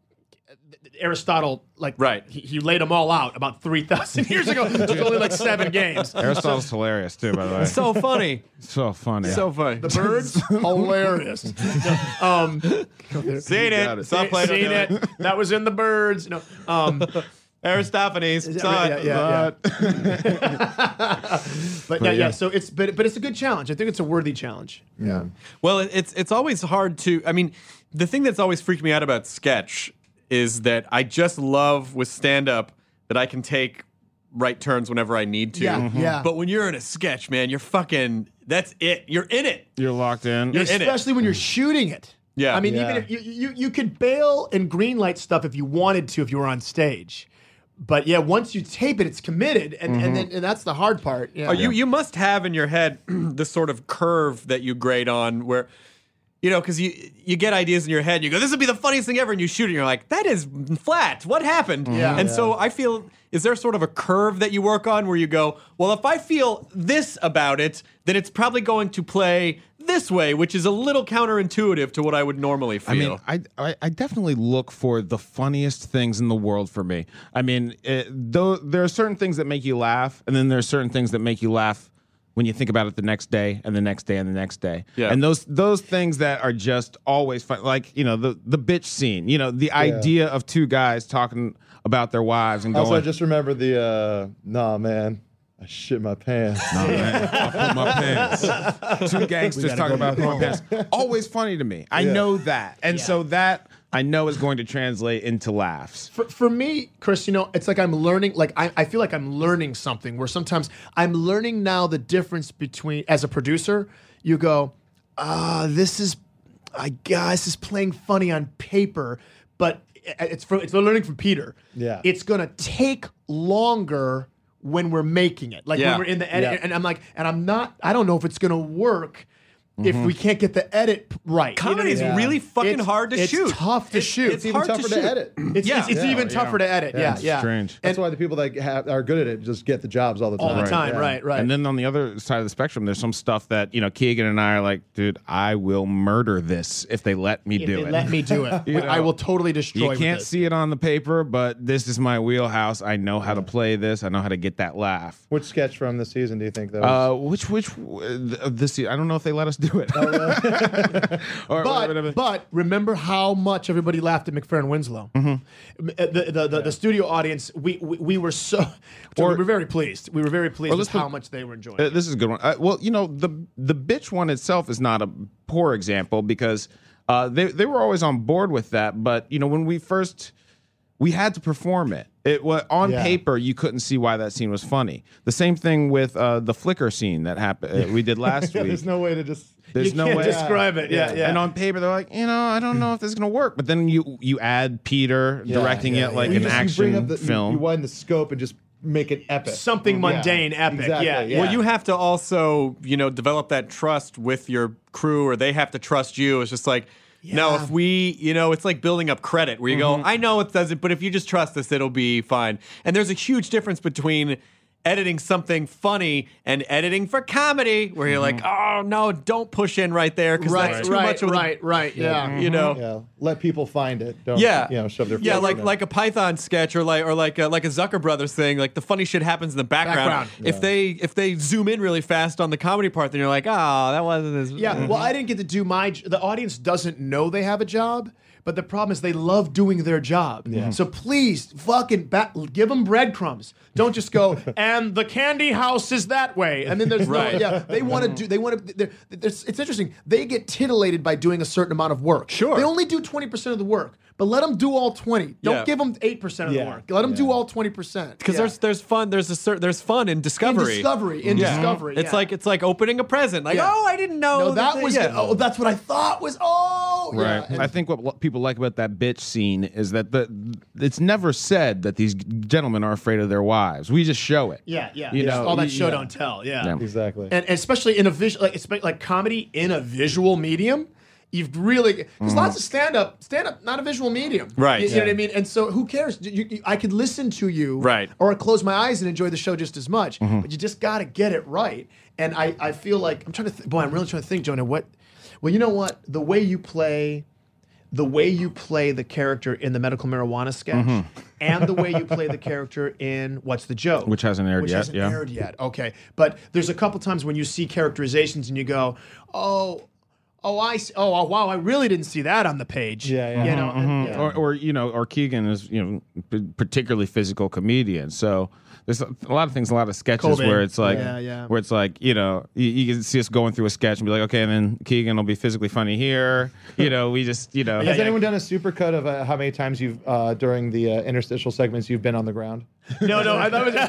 Aristotle, like, Right. he, he laid them all out about three thousand years ago. There's only like seven games. Aristotle's hilarious too, by the way. So funny, So funny. so funny. The birds, hilarious. um, Seen got it, it. saw Plato seen do it. it. That was in the birds. No, um, Aristophanes, saw yeah, it. yeah, yeah. But yeah, yeah. So it's but but it's a good challenge. I think it's a worthy challenge. Yeah. Well, it- it's it's always hard to. I mean, the thing that's always freaked me out about sketch is that I just love with stand up that I can take right turns whenever I need to. Yeah, Mhm. yeah. But when you're in a sketch, man, you're fucking. That's it. You're in it. You're locked in. You're in it. Especially when you're shooting it. Yeah. I mean, Yeah. even if you, you you could bail and greenlight stuff if you wanted to, if you were on stage. But yeah, once you tape it, it's committed, and and then and that's the hard part. Yeah. Oh, you you must have in your head this sort of curve that you grade on where. You know, because you you get ideas in your head, and you go, "This would be the funniest thing ever," and you shoot it, and you're like, "That is flat. What happened?" Yeah. And so I feel, is there sort of a curve that you work on where you go, "Well, if I feel this about it, then it's probably going to play this way," which is a little counterintuitive to what I would normally feel. I mean, I, I I definitely look for the funniest things in the world for me. I mean, it, though there are certain things that make you laugh, and then there are certain things that make you laugh when you think about it the next day and the next day and the next day. Yeah. And those those things that are just always fun, like, you know, the the bitch scene. You know, the idea of two guys talking about their wives and going, Also, I just remember the, uh, nah, man, I shit my pants. "No, man, I'll put my pants." Two gangsters talking about pulling pants. Always funny to me. I Yeah. know that. And so that I know is going to translate into laughs. For, for me, Chris, you know, it's like I'm learning, like I, I feel like I'm learning something where sometimes I'm learning now the difference between, as a producer, you go, ah, this is, I guess, is playing funny on paper, but it's from, it's learning from Peter. Yeah. It's going to take longer when we're making it. Like Yeah. when we're in the edit, Yeah. and I'm like, and I'm not, I don't know if it's going to work if we can't get the edit right. You know what I comedy is mean? really fucking It's- hard to it's shoot. tough to shoot. It's even hard to tougher to, shoot. edit. It's, Yeah. it's, it's Yeah. even tougher to edit. Yeah, it's yeah. strange. That's why the people that have, are good at it just get the jobs all the time. All the time, Yeah. right, right. And then on the other side of the spectrum, there's some stuff that, you know, Keegan and I are like, dude, I will murder this if they let me If do they it. let me do it. You I know, will totally destroy You with can't this. see it on the paper, but this is my wheelhouse. I know how to play this. I know how to get that laugh. Which sketch from the season do you think that was? Uh, which which uh, this I don't know if they let us do it. or, But, whatever. but remember how much everybody laughed at McFerrin Winslow. Mm-hmm. The, the, the, the studio audience, we, we, we were so, so Or- we were very pleased. We were very pleased Well, with let's put- how much they were enjoying Uh, it. this is a good one. Uh, well, you know, the the bitch one itself is not a poor example because uh, they they were always on board with that. But you know, when we first we had to perform it. It was on Yeah. paper. You couldn't see why that scene was funny. The same thing with uh, the flicker scene that happened. Uh, we did last Yeah, week. there's no way to just. There's You no can't way describe it. Yeah, yeah. And on paper, they're like, you know, I don't know if this is gonna work. But then you you add Peter Yeah, directing yeah, it like yeah. an You just- you action bring up the, film. You, you widen the scope and just make it epic. Something mundane, epic. Exactly, Yeah, yeah. Well, you have to also, you know, develop that trust with your crew, or they have to trust you. It's just like, no, if we, you know, it's like building up credit where you go, I know it doesn't, but if you just trust us, it'll be fine. And there's a huge difference between editing something funny and editing for comedy, where you're like, oh no, don't push in right there because Right, that's too right, much of a, right, right. Yeah. you know. Yeah, let people find it. Don't, Yeah, you know, shove their yeah, face like in it. like a Python sketch or like or like a, like a Zucker Brothers thing. Like the funny shit happens in the background. Background. If they if they zoom in really fast on the comedy part, then you're like, oh, that wasn't as Yeah, well, I didn't get to do my. j- The audience doesn't know they have a job, but the problem is they love doing their job. So please, fucking ba- give them breadcrumbs. Don't just go and the candy house is that way, and then there's Right. no. Yeah, they want to do. They want to. It's interesting. They get titillated by doing a certain amount of work. Sure. They only do twenty percent of the work, but let them do all twenty. Don't Yeah. give them eight percent of Yeah. the work. Let them do all twenty percent. because there's there's fun there's a cer- there's fun in in discovery. discovery. In Yeah. discovery. It's yeah. like it's like opening a present. Like, Yeah. oh, I didn't know no, that they- was. yeah. Oh, that's what I thought was. Oh, yeah. Right. And- I think what lo- people like about that bitch scene is that the it's never said that these gentlemen are afraid of their wives. We just show it. Yeah, yeah. You It's know, all that y- show yeah. don't tell. Yeah. Yeah. Exactly. And, and especially in a visual, like espe- like comedy in a visual medium, you've really because lots of stand up, stand up, not a visual medium, Right. You, you know what I mean? And so who cares? You, you, I could listen to you, Right. or close my eyes and enjoy the show just as much. But you just got to get it right. And I, I feel like I'm trying to. Th- boy, I'm really trying to think, Jonah. What? Well, you know what? The way you play. The way you play the character in the medical marijuana sketch, and the way you play the character in What's the Joke, Which hasn't aired which yet, hasn't yeah. aired yet. Okay, but there's a couple times when you see characterizations and you go, "Oh, oh, I, see. oh, oh, wow, I really didn't see that on the page." Yeah, yeah. You know, and- yeah. Or, or you know, or Keegan is you know p- particularly physical comedian. So there's a, a lot of things, a lot of sketches Cobain. where it's like, Yeah, yeah. where it's like, you know, you, you can see us going through a sketch and be like, okay, and then Keegan will be physically funny here. You know, we just, you know, Has anyone done a supercut of uh, how many times you've uh, during the uh, interstitial segments you've been on the ground? No, no, I thought it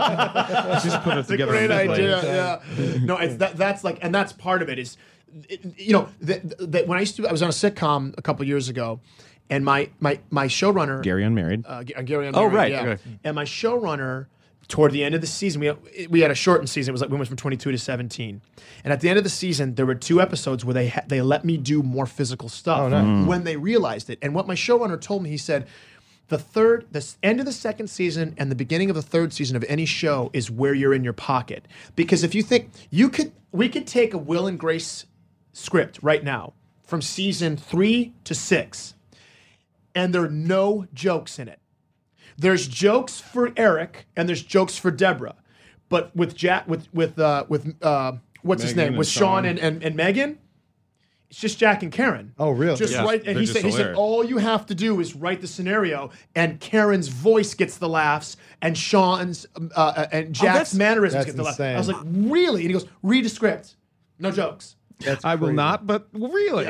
was just put it That's a together. great immediately. idea. Yeah. No, it's that. That's like, and that's part of it. Is it, you know that that when I used to, I was on a sitcom a couple years ago, and my my my showrunner Gary Unmarried. uh, G- uh, Gary. Oh, Unmarried, right, yeah. okay. And my showrunner, toward the end of the season, we had, we had a shortened season. It was like we went from twenty-two to seventeen. And at the end of the season, there were two episodes where they ha- they let me do more physical stuff Oh, nice. when they realized it. And what my showrunner told me, he said, the third, the s- end of the second season and the beginning of the third season of any show is where you're in your pocket. Because if you think you could, we could take a Will and Grace script right now from season three to six, and there are no jokes in it. There's jokes for Eric and there's jokes for Deborah, but with Jack, with with uh, with uh, what's his Megan name, and with Sean Sean. and, and and Megan, it's just Jack and Karen. Oh, really? Just Yeah. write, and They're he just said, he said, hilarious. all you have to do is write the scenario, and Karen's voice gets the laughs, and Sean's um, uh, uh, and Jack's that's- mannerisms that's get the laughs. insane. I was like, really? And he goes, read a script, no jokes. That's I will crazy. not, but really.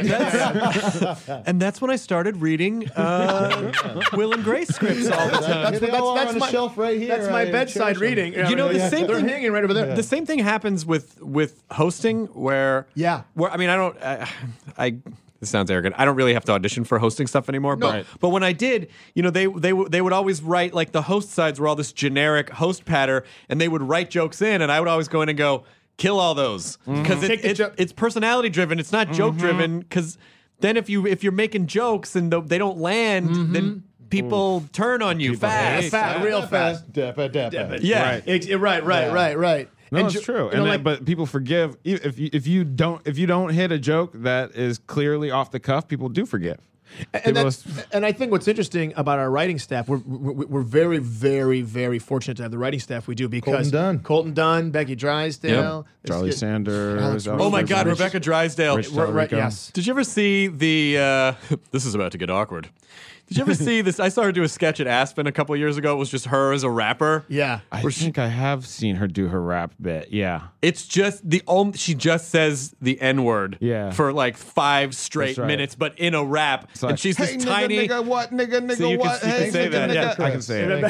And that's when I started reading uh, Will and Grace scripts all the time. Here they all are on the shelf right here. That's my I bedside cherish them. reading. You know, the Yeah. same They're thing- hanging right over there. The same thing happens with with hosting, where Yeah. where I mean, I don't, I, I this sounds arrogant. I don't really have to audition for hosting stuff anymore. But Right. but when I did, you know, they they w- they would always write, like, the host sides were all this generic host patter, and they would write jokes in, and I would always go in and go, kill all those, because Take it, the it, jo- it's personality driven. It's not joke driven, because then if you if you're making jokes and the, they don't land, then people turn on you fast. hate Fast, real fast. Deppa, Deppa. Yeah. Right. Ex- right, right, Yeah. right, right. No, And it's jo- true. you know, And then, like- but people forgive e, if you, if you don't if you don't hit a joke that is clearly off the cuff, people do forgive. And, People that's, and I think what's interesting about our writing staff, we're, we're, we're very, very, very fortunate to have the writing staff we do because Colton Dunn. Colton Dunn, Becky Drysdale, Charlie Let's get- Sanders. Alex Alex Oh my Rich- God, Rich- Rebecca Drysdale. Rich Right, right, Talrico. yes. Did you ever see the? Uh, this is about to get awkward. Did you ever see this? I saw her do a sketch at Aspen a couple years ago. It was just her as a rapper. Yeah. I think I have seen her do her rap bit. Yeah. It's just the only, she just says the N word Yeah. for like five straight right. minutes, but in a rap. It's like, and she's hey, this nigga, tiny. nigga, what, nigga, nigga, So you can- what? you can hey, say nigga, that, nigga. yeah. I can say it.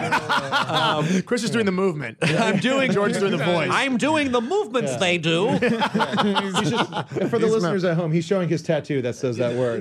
um, Chris is doing the movement. I'm doing George's doing the voice. I'm doing the movements Yeah. they do. He's just, and for the listeners at home, he's showing his tattoo that says that word.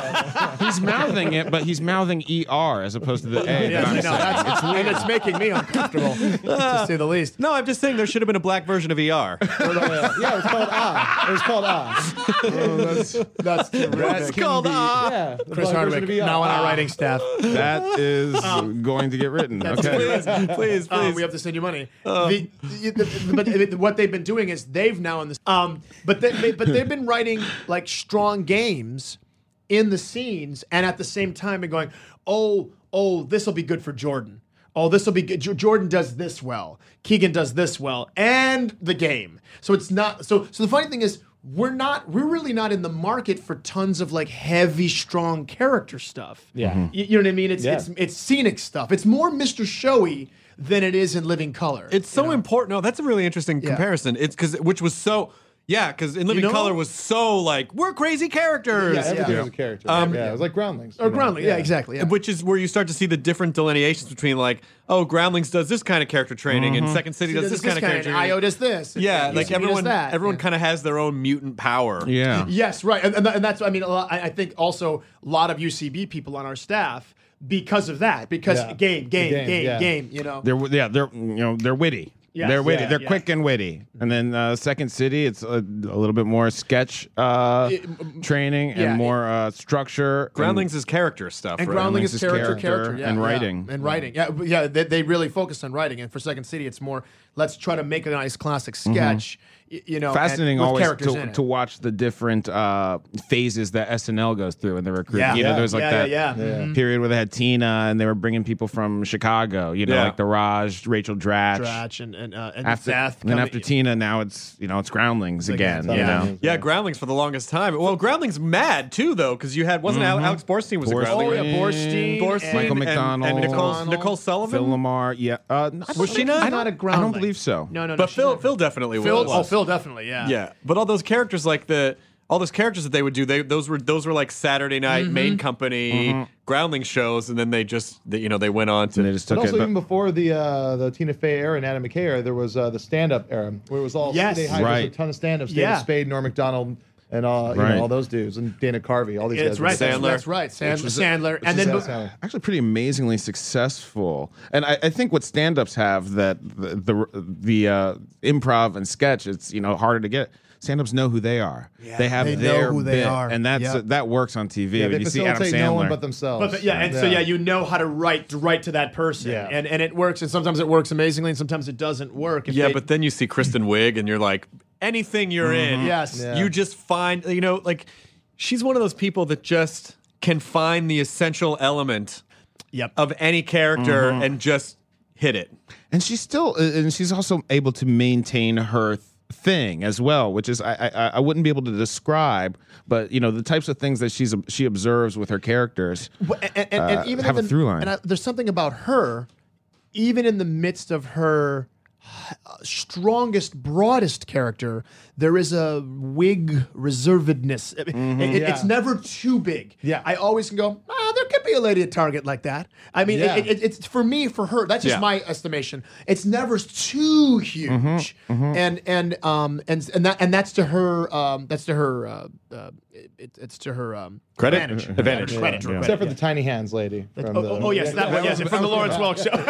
He's mouthing it, but he's mouthing E R as opposed to the A. Yeah, that I'm no, saying. that's, and it's making me uncomfortable, to say the least. No, I'm just saying there should have been a black version of E R. Yeah, it was called Ah. It was called Ah. Oh, that's that's terrific. It's called Ah. Yeah, the Chris black version Hardwick, of E R. now on our Ah. writing staff. That is going to get written. Okay. Please, please, please. Um, we have to send you money. the, the, the, but the- what they've been doing is they've now in this. Um, but they, they- but they've been writing like strong games in the scenes, and at the same time, and going, oh, oh, this will be good for Jordan. Oh, this will be good. J- Jordan does this well. Keegan does this well, and the game. So it's not. So so the funny thing is. We're not. We're really not in the market for tons of like heavy, strong character stuff. Yeah. Mhm. you, you know what I mean. It's Yeah. it's it's scenic stuff. It's more Mister Showy than it is in Living Color. It's so important. No, that's a really interesting Yeah. comparison. It's because which was so. Yeah, because in Living know? Color was so like we're crazy characters. Yeah, Everything yeah. was a character. Um, yeah, it was like Groundlings. or you know? Groundling. Yeah, exactly. Yeah. Which is where you start to see the different delineations between like, oh, Groundlings does this kind of character training, and Second City does this, kind of character and training. I O does this. and Yeah, U C B like does everyone, that. everyone Yeah. kind of has their own mutant power. Yeah. Yes, right, and, and, that- and that's. I mean, a lot, I, I think also a lot of U C B people on our staff because of that. Because Yeah. game, game, The game, game, yeah. game. You know. They're yeah, they're you know they're witty. Yes. They're witty. Yeah, they're yeah. quick and witty. And then uh, Second City, it's a, a little bit more sketch uh, training yeah, and more uh, structure. Groundlings is character stuff. And right? Groundling Groundlings is is character, character character, yeah, and yeah, writing. and writing. Yeah, but yeah. They, they really focus on writing, and for Second City, it's more let's try to make a nice classic sketch. y- You know, and Fascinating with always characters in to, it. to watch the different uh, phases that S N L goes through in the recruiting. Yeah. You know, Yeah. there's like Yeah, that yeah, yeah. Mhm. period where they had Tina and they were bringing people from Chicago. You know, Yeah. like the Raj, Rachel Dratch. Dratch and and, uh, and After, Seth. and then coming- after Tina, now it's you know it's Groundlings again. Yeah. You know, Yeah, Groundlings for the longest time. Well, Groundlings mad too though, because you had wasn't Al- Alex Borstein was a Borstein. Groundling. Oh yeah, Borstein, Borstein and- Michael and- McDonald. and Nicole, McDonald. Nicole Sullivan. Phil Lamar. Yeah, uh, I Was don't she think- not? I She's don't, not a I Groundling. don't believe so. No, no, no. But she's Phil, not. Phil definitely Phil, was. oh, Phil definitely, yeah. Yeah, but all those characters like the all those characters that they would do, they those were those were like Saturday night Mm-hmm. main company Groundling shows, and then they just they, you know they went on to And they just But took also, it. even before the uh, the Tina Fey era and Adam McKay era, there was uh, the stand-up era, where it was all Yes. they hired Right. a ton of stand-ups. Yeah. David Spade, Norm Macdonald, and all you Right. know all those dudes, and Dana Carvey, all these It's guys. right. That's, Sandler. that's right. Sand, Sandler, and is then Adam Sandler. actually pretty amazingly successful. And I, I think what stand-ups have that the the, the uh, improv and sketch, it's you know harder to get. Stand-ups know who they are. Yeah, they have they know their who they bit, are. and that's Yep. that works on T V. yeah, when they you see Adam facilitate Sandler. no one but themselves. But, yeah, and so yeah, you know how to write to write to that person, Yeah. and and it works, and sometimes it works amazingly, and sometimes it doesn't work. If yeah. they- But then you see Kristen Wiig, and you're like, anything you're in, Yes. Yeah. you just find you know like she's one of those people that just can find the essential element Yep. of any character and just hit it. and she's still, and she's also able to maintain her th- thing as well, which is I, I I wouldn't be able to describe, but you know the types of things that she's she observes with her characters. But- and, and, and uh, even have in a the, through line. And I, there's something about her, even in the midst of her uh, strongest, broadest character, there is a wig reservedness. It- it- It's Yeah. never too big. Yeah. I always can go, ah, there could be a lady at Target like that. I mean, Yeah. it, it, it's for me, for her. That's just Yeah. my estimation. It's never too huge, and and um and and that and that's to her. Um, that's to her. Uh, uh, it, it's to her um, Credit? advantage. Advantage. Credit. Except credit, for yeah. the tiny hands lady. From Oh, the, oh, oh, yes, that one. Yes, from the Lawrence Welk show.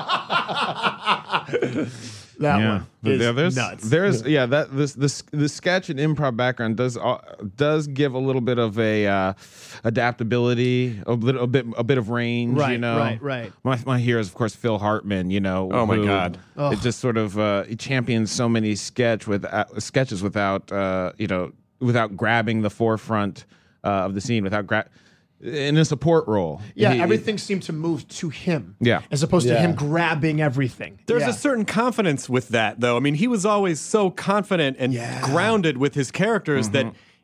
That yeah, one But is yeah, there's, nuts. There's yeah that this this the sketch and improv background does uh, does give a little bit of a uh, adaptability, a little a bit a bit of range. You Right, know, right, right. My my hero is of course Phil Hartman. You know, Oh, my who- God. it just sort of uh, he champions so many sketch with uh, sketches without uh, you know without grabbing the forefront uh, of the scene, without gra- in a support role. Yeah, He- everything seemed to move to him. Yeah. As opposed to Yeah. him grabbing everything. There's yeah. a certain confidence with that, though. I mean, he was always so confident and Yeah. grounded with his characters that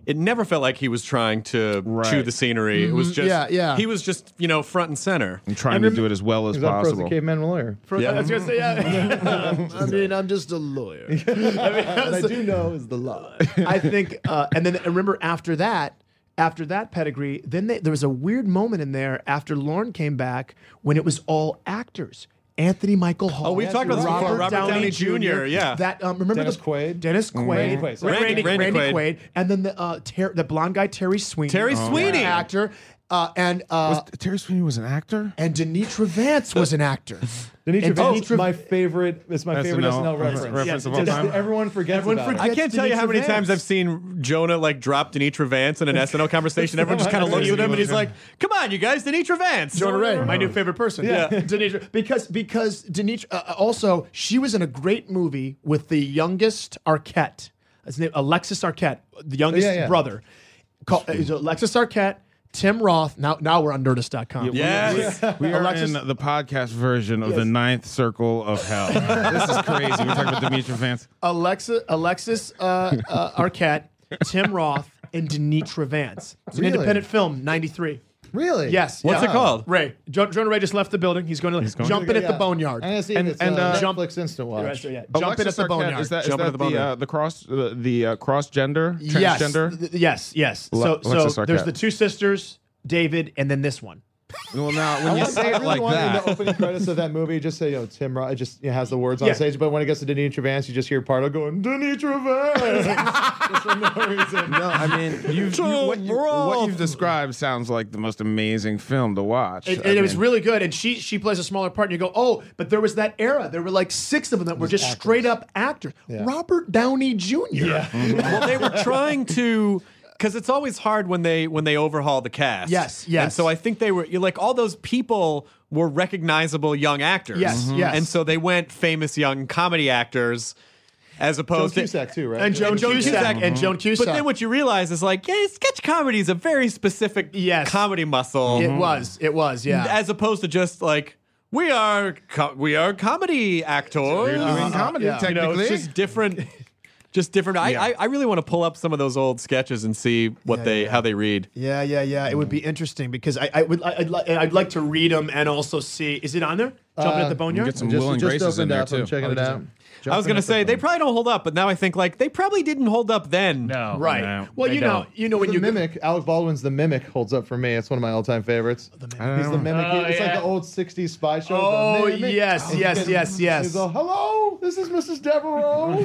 it never felt like he was trying to Right. chew the scenery. It was Mhm. just Yeah, yeah. he was just you know front and center. And trying to do it as well as He's up for possible. the caveman lawyer. For, Yeah. I was gonna say, yeah. I mean, I'm just a lawyer. I mean, What I do know is the law. I think, uh, and then I remember after that, after that pedigree, then they, there was a weird moment in there after Lorne came back when it was all actors. Anthony Michael Hall. Oh, we've talked about this before. Robert Downey Junior, yeah. That um, remember Dennis the, Quaid? Dennis Quaid, Randy Quaid, sorry. Randy, Randy- Randy, Randy Quaid. and then the uh, ter- the blonde guy Terry Sweeney, Terry Sweeney. actor, uh, and uh, Was Terry Sweeney was an actor? and Denitra Vance was an actor. Denitra And Vance, Denitra- my favorite. It's my favorite S N L reference. reference Yes, of all just- time. Everyone forgets Everyone about forgets- I can't tell you how Denitra many Vance. times I've seen Jonah like drop Denitra Vance in an S N L conversation. Everyone just kind of looks at him and he's like, "Come on, you guys, Denitra Vance." Jonah Ray, my new favorite person. Yeah. Denitra, because because Denitra uh, also she was in a great movie with the youngest Arquette. His name Alexis Arquette, the youngest yeah, yeah. brother. Called, uh, Alexis Arquette, Tim Roth. Now now we're on Nerdist dot com. Yes. We are Alexis- in the podcast version of the ninth circle of hell. This is crazy. We're talking about Demetra Vance. Alexa, Alexis uh, uh, Arquette, Tim Roth, and Denitra Vance. It's an Really? independent film, ninety-three. Really? Yes. What's yeah. it called? Ray. Jo- Jonah Ray just left the building. He's going to going jump to in Yeah. at the boneyard. I'm gonna see And- if it's and, uh, uh, Netflix Instant Watch. Right, so yeah. Jump in Alexis at the Arquette, boneyard. Is that, is Jump in that at the the, boneyard. uh, the cross the, the uh, cross gender Yes. transgender? th- yes, yes. Le- So, Alexis so there's Arquette. the two sisters, David, and then this one. Well, now when I, you want, say I it really like want in that, the opening credits of that movie, just say, you know, Tim Roth, it just you know, has the words on Yeah. stage, but when it gets to Denitra Vance, you just hear Pardo going, Denitra Vance! Just for no reason. no, I mean you've, you, what, you, what you've described sounds like the most amazing film to watch. It, I and it was mean, really good. And she she plays a smaller part, and you go, oh, but there was that era. There were like six of them that were just straight up actors. Yeah. Robert Downey Junior Well, they were trying to. Because it's always hard when they when they overhaul the cast. Yes, yes. And so I think they were you're like all those people were recognizable young actors. Yes, Mhm. yes. And so they went famous young comedy actors as Joan opposed to Cusack, too, right? And Joan Joan Cusack. Cusack. And Joan Cusack. But then what you realize is like, yeah, sketch comedy is a very specific Yes. comedy muscle. It was. It was, yeah. As opposed to just like we are co- we are comedy actors. We're doing comedy yeah. You know, technically. it's just different. Just different. I, I I really want to pull up some of those old sketches and see what Yeah, they yeah. how they read. Yeah, yeah, yeah. It would be interesting because I, I would, I, I'd, li- I'd like to read them and also see. Is it on there? Jumping Uh, at the boneyard. get some Just, Will and just Graces in opened there up. I'm too. checking Oh, it just- out. I was gonna say they probably don't hold up, but now I think like they probably didn't hold up then. No, Right. no, well, they you know, don't. you know when the you Mimic, Alec Baldwin's The Mimic holds up for me. It's one of my all-time favorites. He's the Mimic. Oh, it's yeah. like the old sixties spy show. Oh, The Mimic. yes, yes, yes, yes. He's all, hello, this is Missus Devereaux.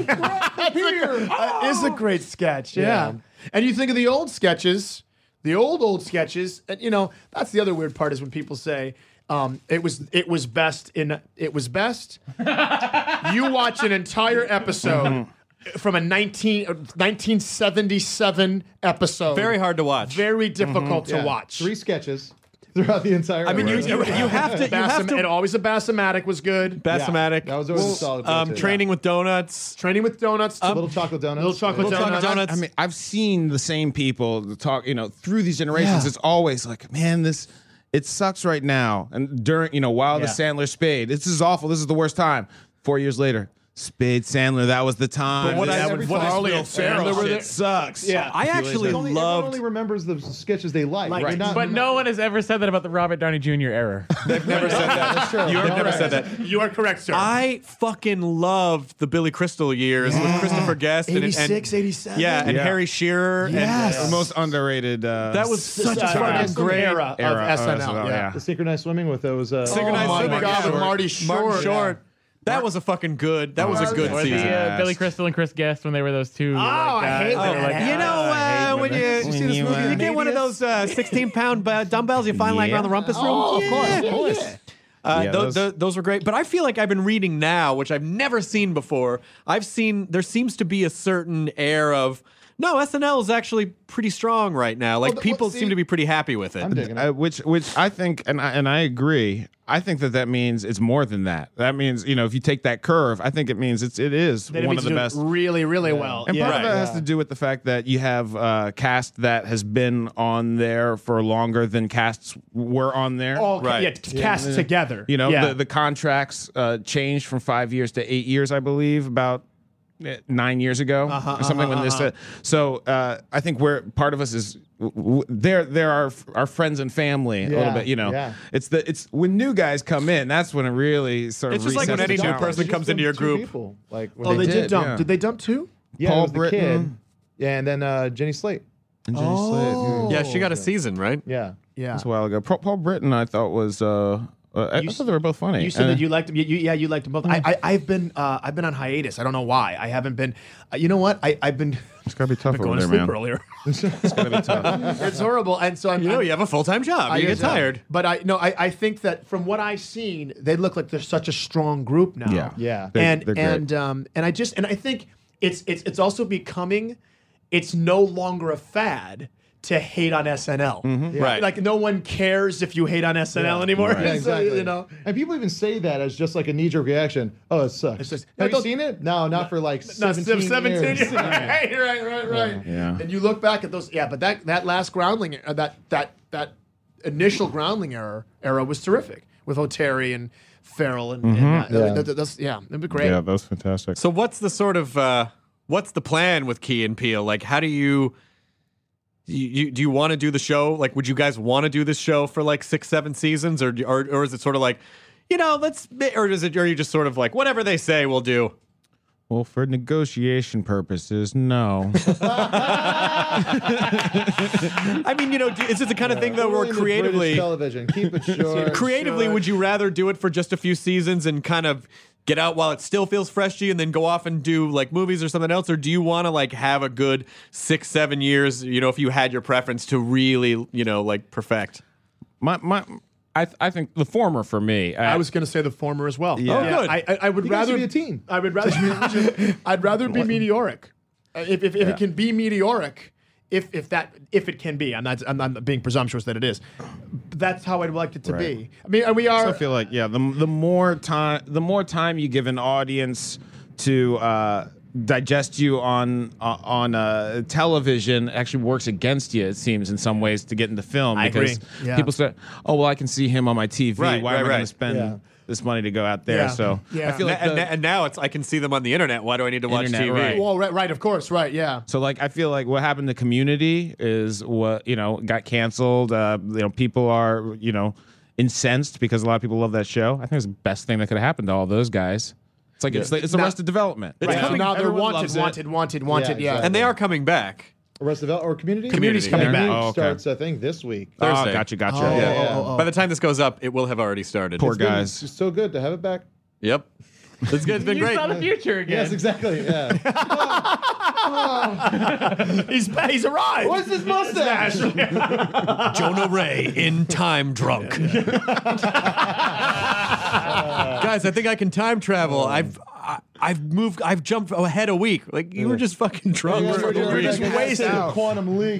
Here. Uh, it's a great sketch, yeah. Yeah. And you think of the old sketches, the old old sketches, and you know that's the other weird part is when people say um, it was it was best in it was best. You watch an entire episode from a nineteen, nineteen seventy-seven episode. Very hard to watch. Very difficult to Yeah. watch. Three sketches throughout the entire. I mean, you, you, you have to. You have Bassam- to. and always a Bassomatic was good. Bassomatic. That was always a solid. um, go-to. training with donuts. Training with donuts. to- Little chocolate donuts. Little chocolate Little chocolate donuts. donuts. I mean, I've seen the same people talk, you know, through these generations. Yeah. It's always like, man, this it sucks right now. And during, you know, while the Yeah. Sandler Spade, this is awful. This is the worst time. Four years later, Spade Sandler, that was the time. But what This I- every what I- Farley Will and Ferrell Ferrell shit shit sucks. Yeah. I actually It's only, everyone loved. only remembers the sketches they like. Like, They're not- But no one has ever said that about the Robert Downey Junior era. They've never said that. That's true. You've All never right. said that. You are correct, sir. I fucking loved the Billy Crystal years with Christopher Guest and, and eighty-six, eighty-seven. yeah, and Yeah. Harry Shearer. Yes. The most underrated. Uh, And that was such a Uh, fucking great era, era of S N L. of S N L, yeah. yeah. The synchronized swimming with those. Uh, Synchronized Oh my Swimming, God, yeah. with Marty Short. Martin Short. That was a fucking good. That was a good Or season. the uh, Billy Crystal and Chris Guest when they were those two. Oh, like, I guys. hate They were that. like, You know, "Ah, I uh, hate when you, women." you see this you, movie, uh, you get one of those uh, sixteen pound uh, dumbbells you find lying Yeah. around the rumpus room. Oh, of course, Yeah. of course. Uh, Yeah, tho- those- tho- those were great. But I feel like I've been reading now, which I've never seen before. I've seen there seems to be a certain air of no, S N L is actually pretty strong right now. Like Well, people well, see- seem to be pretty happy with it. I'm digging it. Uh, which, which I think, and I, and I agree. I think that that means it's more than that. That means, you know, if you take that curve, I think it means it's it is Then it one means of the doing best. really, really well. And yeah. part of it has to do with the fact that you have a cast that has been on there for longer than casts were on there. all Right. yeah, t- cast together. You know, yeah. the, the contracts uh, changed from five years to eight years, I believe, about nine years ago Uh-huh, or something uh-huh, when this. uh-huh. Uh, so uh, I think we're part of us is w- w- they're they're our our friends and family a little Yeah, bit. You know, yeah. it's the it's when new guys come in. That's when it really sort of. It's just like when resets any the new challenge. person They comes just into your dumped two group. people. Like, when Oh, they, did, did, dump. yeah. Did they dump two? yeah, Paul it was the kid. Britton. Yeah, and then uh, Jenny Slate. And Jenny Oh. Slate, yeah. Yeah, she got a season, right? Yeah. Yeah. That's a while ago. Paul, Paul Britton, I thought was. Uh, uh, I, I thought they were both funny. You said Uh, that you liked them. You, you, yeah, you liked them both. I, I, I've been, uh, I've been on hiatus. I don't know why. I haven't been. Uh, you know what? I, I've been. It's gotta be tough been over going to there, sleep man. earlier. It's gotta be tough. It's horrible, and so I'm. You know, I'm- you have a full time job. I You get guess so. tired. But I no, I, I think that from what I've seen, they look like they're such a strong group now. Yeah. Yeah. They're- and they're great. and um and I just and I think it's it's it's also becoming, it's no longer a fad to hate on S N L. Right. Like no one cares if you hate on S N L Yeah. anymore. Right. Yeah, So, exactly. you know. And people even say that as just like a knee-jerk reaction. Oh, it sucks. It's just- Have no, you seen it? No, not for like No, seventeen, seventeen years. years. Right, right, right, right. Yeah. And you look back at those, yeah, but that that last groundling, uh, that that that initial groundling era era was terrific with O'Terry and Farrell and, and uh, Yeah. that- that- that's yeah, it'd be great. Yeah, that was fantastic. So what's the sort of uh, what's the plan with Key and Peele? Like, how do you, you, you do you want to do the show? Like, would you guys want to do this show for like six, seven seasons, or or or is it sort of like, you know, let's, or is it, or are you just sort of like whatever they say, we'll do? Well, for negotiation purposes, no. I mean, you know, do- is it the kind of thing though where Only the creatively, British television. Keep it short. creatively, would you rather do it for just a few seasons and kind of get out while it still feels fresh to you and then go off and do like movies or something else? Or do you want to like have a good six, seven years, you know, if you had your preference to really, you know, like perfect? my my, I th- I think the former for me. I was going to say the former as well. Yeah. Oh, good. I, I, I would You guys rather should be a team. I would rather. I'd rather be meteoric. Uh, If if, if it can be meteoric, if if that if it can be, I'm not I'm not being presumptuous that it is. That's how I'd like it to Right. be. I mean, and we are. I feel like yeah, the the more time the more time you give an audience to uh, digest you on uh, on uh, television actually works against you. It seems in some ways to get into film I because agree. Yeah. people say, "Oh well, I can see him on my T V. Right, Why right, am I going right. to spend Yeah. this money to go out there?" Yeah. So Yeah. I feel like and, the- and now it's I can see them on the internet. Why do I need to watch Internet, T V? right. Well, right, right, of course, right, yeah. So like I feel like what happened to Community is what you know got canceled. Uh, you know people are you know incensed because a lot of people love that show. I think it's the best thing that could have happened to all those guys. It's like it's, like, it's Now- Arrested Development. It's Right. So coming- now they're everyone wanted, loves it. wanted, wanted, wanted, Yeah, yeah. And they are coming back. Arrested Development or Community? Community's coming Community back. Oh, okay. starts, I think, this week. Oh, Thursday. gotcha, gotcha. Oh, yeah. yeah. oh, oh, oh. By the time this goes up, it will have already started. Poor It's been- guys. It's so good to have it back. Yep. It's good. It's been You great. saw the future again. Yes, exactly. Yeah. he's he's arrived. What's this mustache? Jonah Ray in Time Drunk. Guys, I think I can time travel. I've I, I've moved. I've jumped ahead a week. Like you were just fucking drunk. for a we're week. just wasted. A quantum leak.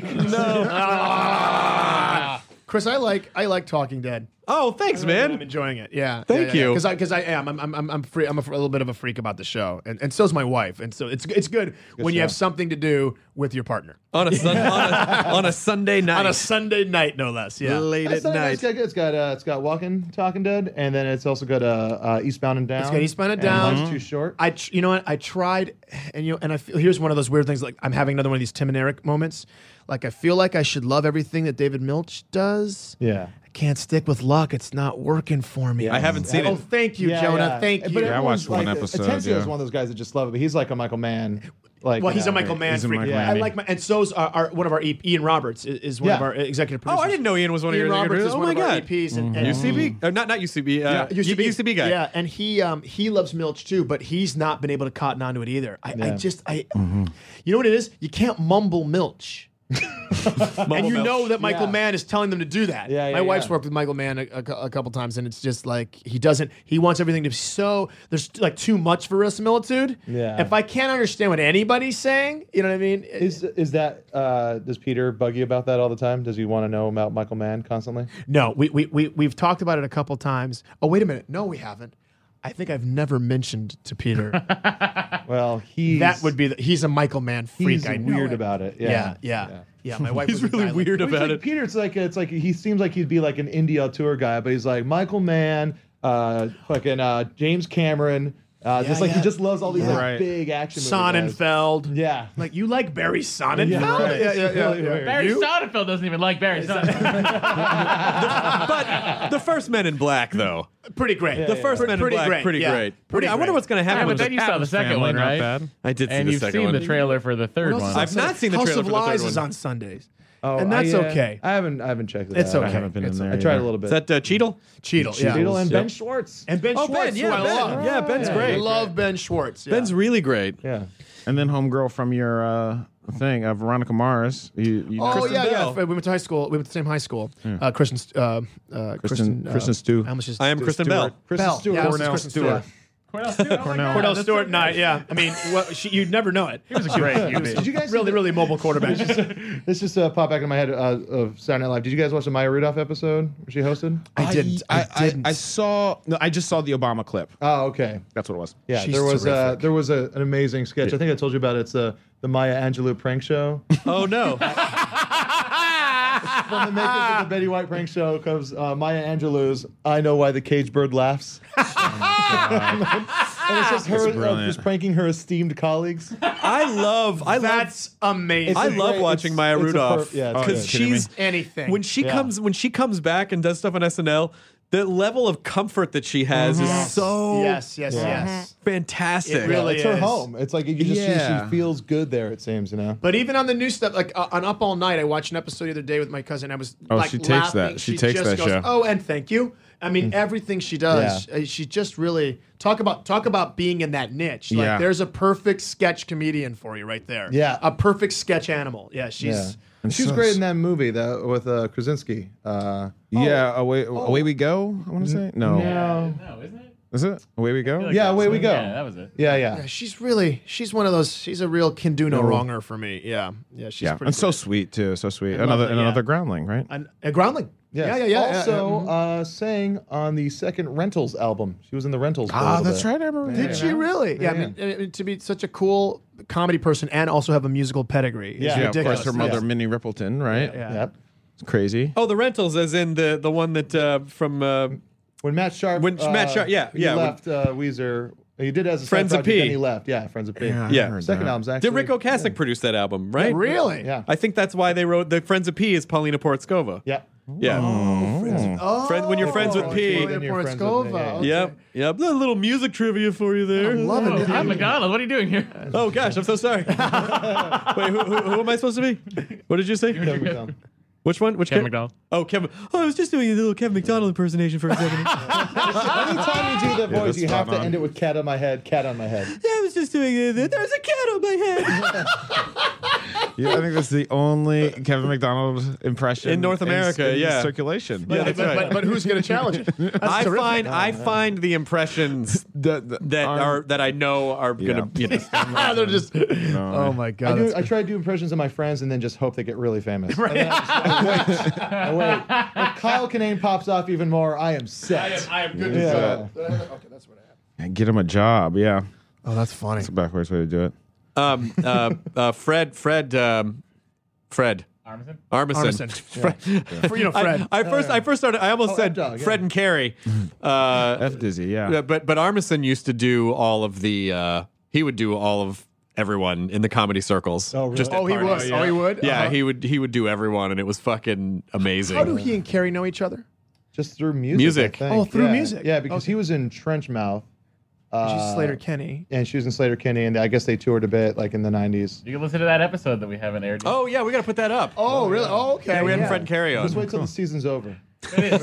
Ah. Chris, I like I like Talking Dead. Oh, thanks, I'm man. enjoying it. Yeah. Thank you. Because I because I am. I'm I'm I'm free. I'm a, a little bit of a freak about the show, and and so's my wife. And so it's it's good, when you show. have something to do with your partner On a, sun, on, a, on a Sunday night. on a Sunday night, no less. Yeah. Late That's at not- night. It's got, it's got, uh, it's got Walking, Talking Dead, and then it's also got uh, uh, Eastbound and Down. It's got Eastbound and Down. Life's Too Short. I tr- you know what I tried, and you know, and I feel here's one of those weird things. Like I'm having another one of these Tim and Eric moments. Like I feel like I should love everything that David Milch does. Yeah. I can't stick with luck. It's not working for me. I haven't seen Oh, it. thank you, Yeah, Jonah. yeah. Thank But you. Yeah, I everyone's watched one like, episode, Atencio yeah. is one of those guys that just love it, but he's like a Michael Mann. Like, Well, he's you a know, Michael Mann he's a freak. Michael I Mann. like my, and so's our, our one of our E- Ian Roberts is, is one Yeah. of our executive Oh, producers. I didn't know Ian was one of Ian your Roberts executives. is Oh one my of our god. E Ps and, and U C B? Uh, not not U C B. Uh, Yeah, U C B. U C B guy. Yeah, and he um he loves Milch too, but he's not been able to cotton onto it either. I, I Yeah. just I, you know what it is? You can't mumble Milch. and you Milch. know that Michael Yeah. Mann is telling them to do that. Yeah, yeah, My wife's yeah. worked with Michael Mann a, a, a couple times, and it's just like he doesn't. He wants everything to be so. There's like too much verisimilitude. Yeah. If I can't understand what anybody's saying, you know what I mean? Is is that uh, does Peter bug you about that all the time? Does he want to know about Michael Mann constantly? No, we, we, we, we've talked about it a couple times. Oh, wait a minute. No, we haven't. I think I've never mentioned to Peter. Well, he's that would be, the, he's a Michael Mann freak. he's I know weird it. about it. Yeah, Yeah, yeah, yeah. yeah. My wife He's was a really guy like- weird Well, he's about like it. Peter. It's like it's like he seems like he'd be like an India tour guy, but he's like Michael Mann, uh, fucking uh, James Cameron, Uh, Yeah, just like yeah. he just loves all these like, Right. big action movie guys. Sonnenfeld. Yeah. Like, you like Barry Sonnenfeld? Yeah, right. yeah, yeah, yeah, Really yeah. weird. Barry You? Sonnenfeld doesn't even like Barry Sonnenfeld. But the first Men in Black, though. Pretty great. The first Men in pretty Black, great. pretty Yeah. great. Pretty I wonder great. what's going to Yeah, happen but with then you saw the Addams second Family, one, not right? bad. I did see And the you've second seen one. the trailer for the third What else one. is on I've not Sunday? seen the House trailer of for the third Lies one. is on Sundays. Oh, And that's I, uh, okay. I haven't I haven't checked it It's out. okay. I haven't been It's in okay. there. I tried a either. little bit. Is that uh, Cheadle? Cheadle, yeah. Cheadle and Yep. Ben Schwartz. And Ben Oh, Schwartz, Ben, yeah, who I Ben. love. Yeah, Ben's I great. love Ben Schwartz. Yeah. Ben's really great. Yeah. And then homegirl from your uh, thing, uh, Veronica Mars. You, you Oh Kristen yeah, Bell. yeah. We went to high school. We went to the same high school. Uh, Kristen, uh, uh, Kristen, Kristen, uh, Kristen Stew. I almost just I am Kristen Bell. Kristen Bell. Stewart. Yeah, I was Cornell Kristen Stewart. Cornell Stewart. Oh my Cornell. God, Cordell that's Stewart so and I, yeah. I mean, well, she, you'd never know it. He was a great He was human. Did you guys really, see the- really mobile quarterback. This just uh, popped back in my head uh, of Saturday Night Live. Did you guys watch the Maya Rudolph episode where she hosted? I didn't. I, I, I, didn't. I saw. No, I just saw the Obama clip. Oh, okay. That's what it was. Yeah, She's there was uh, terrific. there was a, an amazing sketch. I think I told you about it. It's the the Maya Angelou prank show. Oh, no. From the makers of the Betty White prank show comes uh, Maya Angelou's "I Know Why the Cage Bird Laughs." And it's just her That's uh, brilliant. just pranking her esteemed colleagues. I love. I love. That's amazing. I a love great- watching it's- Maya it's a Rudolph per- yeah, it's because good. kidding she's Anything. when she Yeah. comes when she comes back and does stuff on S N L. The level of comfort that she has is so yes, yes, yes. fantastic. It really it's her is. home. It's like you just she, Yeah. she feels good there. It seems, you know. But even on the new stuff, like uh, on Up All Night, I watched an episode the other day with my cousin. I was Oh, like she takes laughing. that. She takes just that goes, show. Oh, and thank you. I mean, everything she does, uh, she just really talk about talk about being in that niche. Like, Yeah. there's a perfect sketch comedian for you right there. Yeah. a perfect sketch animal. Yeah, she's. Yeah. And She was so- great in that movie that with uh, Krasinski. Uh, Yeah, away, away we go. I want to say no. no. No, isn't it? Is it away we go? Yeah, away we go. Yeah, that was it. Yeah, yeah. Yeah, she's really she's one of those. She's a real can do no wronger for me. Yeah, yeah, she's Yeah, pretty and so great. sweet too. So sweet. love Another that, and yeah. another groundling, right? An- a groundling. Yes. Yeah, yeah, yeah. yeah, Also, yeah. uh, sang on the second Rentals album. She was in the Rentals. for a Ah, little that's bit. right. I remember. Did that. she really? Yeah, I, mean, I mean, to be such a cool comedy person and also have a musical pedigree. Is Yeah, Yeah, of ridiculous. course, her mother, Yeah. Minnie Rippleton, right? Yeah. Yep. It's crazy. Oh, the Rentals, as in the the one that uh, from uh, When Matt Sharp, When Matt Sharp- yeah, he yeah, when- left uh, Weezer. He did as a Friends side of project, P. Then he left. Yeah, Friends of P. Yeah, I Yeah. heard Second that. album's actually. did Rick Ocasek produce that album, right? Really? Yeah. I think that's why they wrote the Friends of P is Paulina Portskova. Yeah. Yeah. Oh, Friend- when you're friends with P. Then you're friends with- Porskova. yeah, yeah. Okay. Yep. Yep. A little music trivia for you there. I'm loving it. Kevin McDonald, what are you doing here? Oh gosh, I'm so sorry. Wait, who, who, who am I supposed to be? What did you say? Kevin McDonald. Which one? Which Kevin Kev- McDonald. Oh, Kevin. Oh, I was just doing a little Kevin McDonald impersonation for a second. yeah, Anytime you do that Yeah, voice, that's you have spot to on. end it with "cat on my head." Cat on my head. I was just doing it. There's a cat on my head. Yeah, I think that's the only Kevin McDonald impression In North America, in yeah. circulation. Yeah, But, that's but, right. but, but who's going to challenge it? That's I terrific. find I find the impressions that, that that are that I know are gonna. You know, Ah, they're just. Oh my I, god. do, that's- I try to do impressions of my friends and then just hope they get really famous. And then I just- I wait. I wait. If Kyle Kinane pops off even more, I am set. I am good Yeah. to go. Okay, that's what I have. Get him a job. Yeah, Oh, that's funny. it's a backwards way to do it. um, uh, uh, Fred, Fred, um, Fred. Armisen? Armisen. Armisen. For, you know, Fred. I, I first, I first started. I almost Oh, said F-Dog, yeah. Fred and Carrie. Uh, F Dizzy, yeah. yeah, but but Armisen used to do all of the. Uh, he would do all of everyone in the comedy circles. Oh, really? Just at Oh, he parties. would. Oh, he would. Yeah, Uh-huh. he would. He would do everyone, and it was fucking amazing. How do he and Carrie know each other? Just through music. Music. I think. Oh, through Yeah. music. Yeah, because Okay. he was in Trenchmouth. She's Uh, Slater Kenny. And she was in Slater Kinney, and I guess they toured a bit, like in the nineties. You can listen to that episode that we haven't aired yet. Oh yeah, we got to put that up. Oh, really? Oh, okay. yeah, we had yeah. Fred and Carrie on. Just wait till the season's over. It is.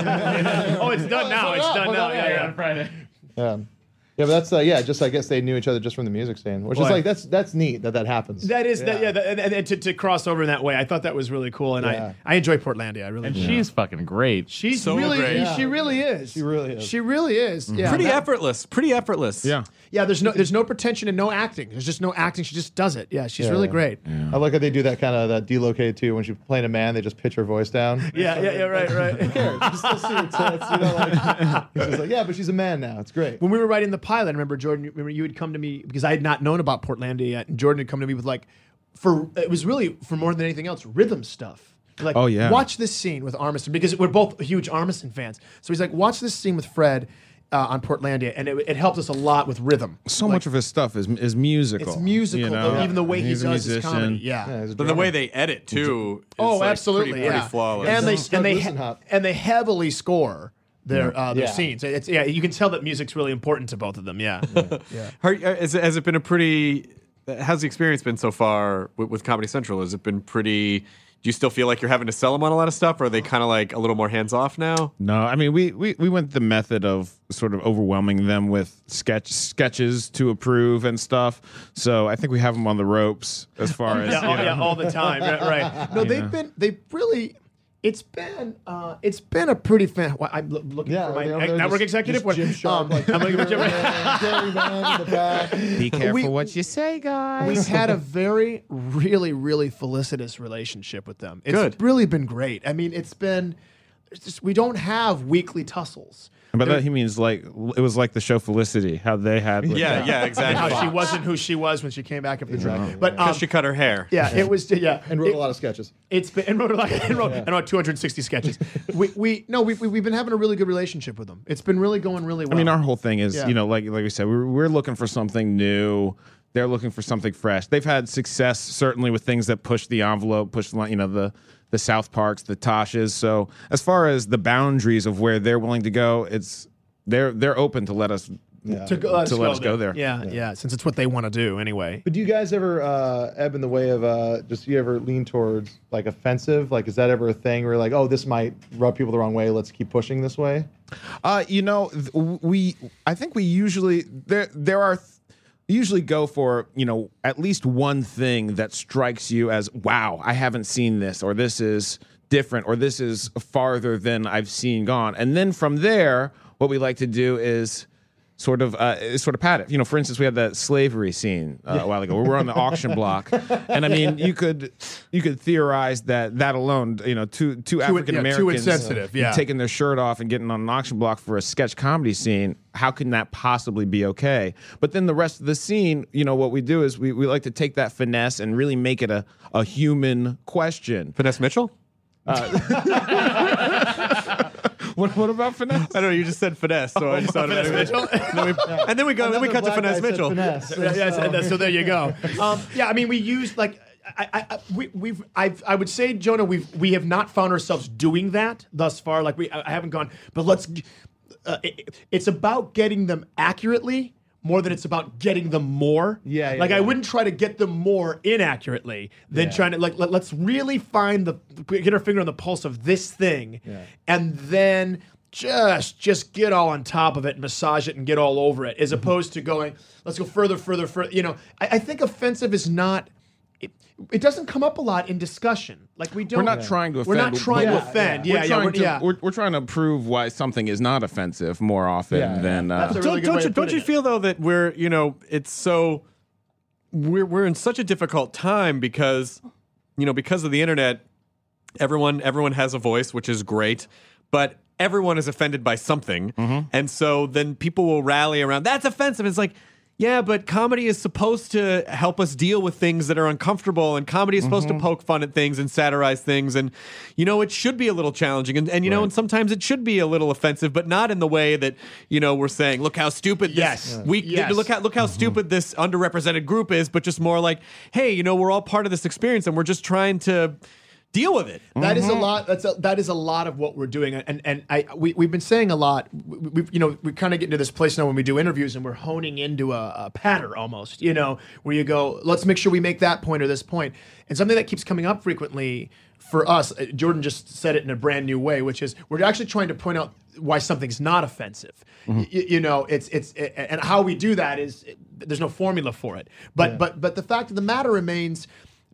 Oh, it's done now. It's done now. Yeah, yeah. on Friday. Yeah. Yeah, but that's uh, yeah. Just I guess they knew each other just from the music scene, which Boy. is like that's that's neat that that happens. That is that. Yeah, that, and, and, and to, to cross over in that way, I thought that was really cool, and Yeah. I I enjoy Portlandia. I really And do. she's fucking great. She's So really great. she really is. She really is. She really is. Yeah. Pretty that- effortless. Pretty effortless. Yeah. Yeah, there's no there's no pretension and no acting. There's just no acting. She just does it. Yeah, she's Yeah. really great. I like how they do that kind of that delocated too. When she's playing a man, they just pitch her voice down. Yeah, yeah, yeah, right, right. Who cares? You still see her tits, you know, like, it's just like, yeah, but she's a man now. It's great. When we were writing the pilot, I remember Jordan. Remember you had come to me because I had not known about Portlandia yet, and Jordan had come to me with like, for it was really for more than anything else, rhythm stuff. Like, Oh, yeah. watch this scene with Armisen because we're both huge Armisen fans. So he's like, watch this scene with Fred. uh, on Portlandia, and it, it helped us a lot with rhythm. So Like, much of his stuff is is musical. It's musical, you know? though, even the way He's he a does his musician. comedy. Yeah. But the way they edit too. Is Oh, like absolutely, Pretty, yeah. pretty flawless. And they Doug and they Listenhop. and they heavily score their uh, their Yeah. scenes. It's yeah, you can tell that music's really important to both of them. Yeah. yeah. Har- uh, has, it- has it been a pretty? How's the experience been so far with, with Comedy Central? Has it been pretty? Do you still feel like you're having to sell them on a lot of stuff, or are they kind of like a little more hands off now? No, I mean we, we we went the method of sort of overwhelming them with sketch sketches to approve and stuff. So I think we have them on the ropes as far as yeah, you all, know. yeah, all the time. Right. right. No, You they've know. been they've really. It's been uh, it's been a pretty fan. Well, I'm lo- looking Yeah, for my they're over there network just- executive. just Jim Sharp, like, I'm looking for Jim. Gary Van in the back. Be careful We- what you say, guys. We've had a very, really, really felicitous relationship with them. It's Good. really been great. I mean, it's been. It's just, we don't have weekly tussles. And by There- that he means like it was like the show Felicity, how they had. With Yeah, that. yeah, and exactly. how she wasn't who she was when she came back after the drag. But um, Because she cut her hair. yeah, it was yeah, And wrote it, a lot of sketches. It's been and wrote like and wrote, and wrote two hundred sixty sketches. we we no we we- we've been having a really good relationship with them. It's been really going really well. I mean, our whole thing is, Yeah. you know, like like we said, we're, we're looking for something new. They're looking for something fresh. They've had success certainly with things that push the envelope, push the line, you know, the the South Parks, the Toshas. So as far as the boundaries of where they're willing to go, it's they're they're open to let us to go, let's to let us go there. Yeah, yeah, Since it's what they want to do anyway. But do you guys ever uh, ebb in the way of uh, just you ever lean towards like offensive? Like, is that ever a thing where you're like, oh, this might rub people the wrong way? Let's keep pushing this way. Uh, you know, th- we I think we usually there there are th- usually go for, you know, at least one thing that strikes you as, wow, I haven't seen this, or this is different, or this is farther than I've seen gone. And then from there, what we like to do is sort of uh, is sort of pat it. You know, for instance, we had that slavery scene uh, a while ago. We were on the auction block, and I mean, you could you could theorize that that alone, you know, two two African yeah, too Americans insensitive, yeah. taking their shirt off and getting on an auction block for a sketch comedy scene. How can that possibly be okay? But then the rest of the scene, you know, what we do is we, we like to take that finesse and really make it a, a human question. Finesse Mitchell? What what about finesse? I don't know. You just said finesse, so I just thought about it. And then we, and then we go. Then we cut to finesse Mitchell. Finesse. Yeah, yeah, so, so there you go. Um, yeah, I mean, we use like I, I, I we, we've I've, I would say, Jonah, we've we have not found ourselves doing that thus far. Like we, I, I haven't gone, but let's. Uh, it, it's about getting them accurately more than it's about getting them more. Yeah, yeah, like I yeah. wouldn't try to get them more inaccurately than Yeah. trying to like let, let's really find the get our finger on the pulse of this thing, Yeah. and then just just get all on top of it, massage it, and get all over it, as Mm-hmm. opposed to going, let's go further, further, further. You know, I, I think offensive is not. It, it doesn't come up a lot in discussion. Like we don't. We're not trying to offend. We're not trying to Yeah, offend. yeah. Yeah, we're yeah, trying we're, to yeah. we're, we're trying to prove why something is not offensive more often Yeah, yeah. than uh, That's a really Don't, good don't way you of don't putting you it. feel though that we're you know it's so we're we're in such a difficult time because you know because of the internet, everyone everyone has a voice, which is great, but everyone is offended by something, and so then people will rally around that's offensive. It's like. Yeah, but comedy is supposed to help us deal with things that are uncomfortable, and comedy is supposed to poke fun at things and satirize things, and you know it should be a little challenging, and, and you know, and sometimes it should be a little offensive, but not in the way that you know we're saying, look how stupid this Yes. we Yes. look how look how stupid this underrepresented group is, but just more like, hey, you know, we're all part of this experience, and we're just trying to deal with it. That is a lot. That's a, that is a lot of what we're doing, and and I we we've been saying a lot. We, we you know we kind of get into this place now when we do interviews, and we're honing into a, a pattern almost. You know, where you go, let's make sure we make that point or this point, and something that keeps coming up frequently for us. uh, Jordan just said it in a brand new way, which is we're actually trying to point out why something's not offensive. Y- you know, it's it's it, and how we do that is there's no formula for it. But but but the fact of the matter remains,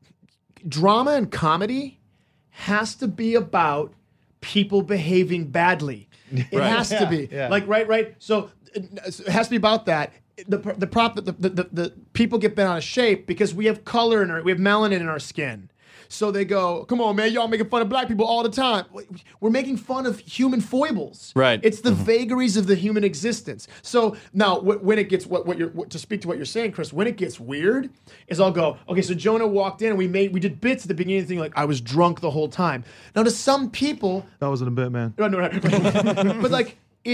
drama and comedy has to be about people behaving badly. It Right. has to be. yeah. Like, right, right. So it it has to be about that. The the prop the, the, the, the people get bent out of shape because we have color in our we have melanin in our skin. So they go, come on, man, y'all making fun of black people all the time. We're making fun of human foibles. Right. It's the vagaries of the human existence. So now, wh- when it gets what what you're what, to speak to what you're saying, Chris, when it gets weird, is I'll go, okay, so Jonah walked in and we made we did bits at the beginning of the thing like I was drunk the whole time. Now to some people, That wasn't a bit, man. no, no, no. but like it's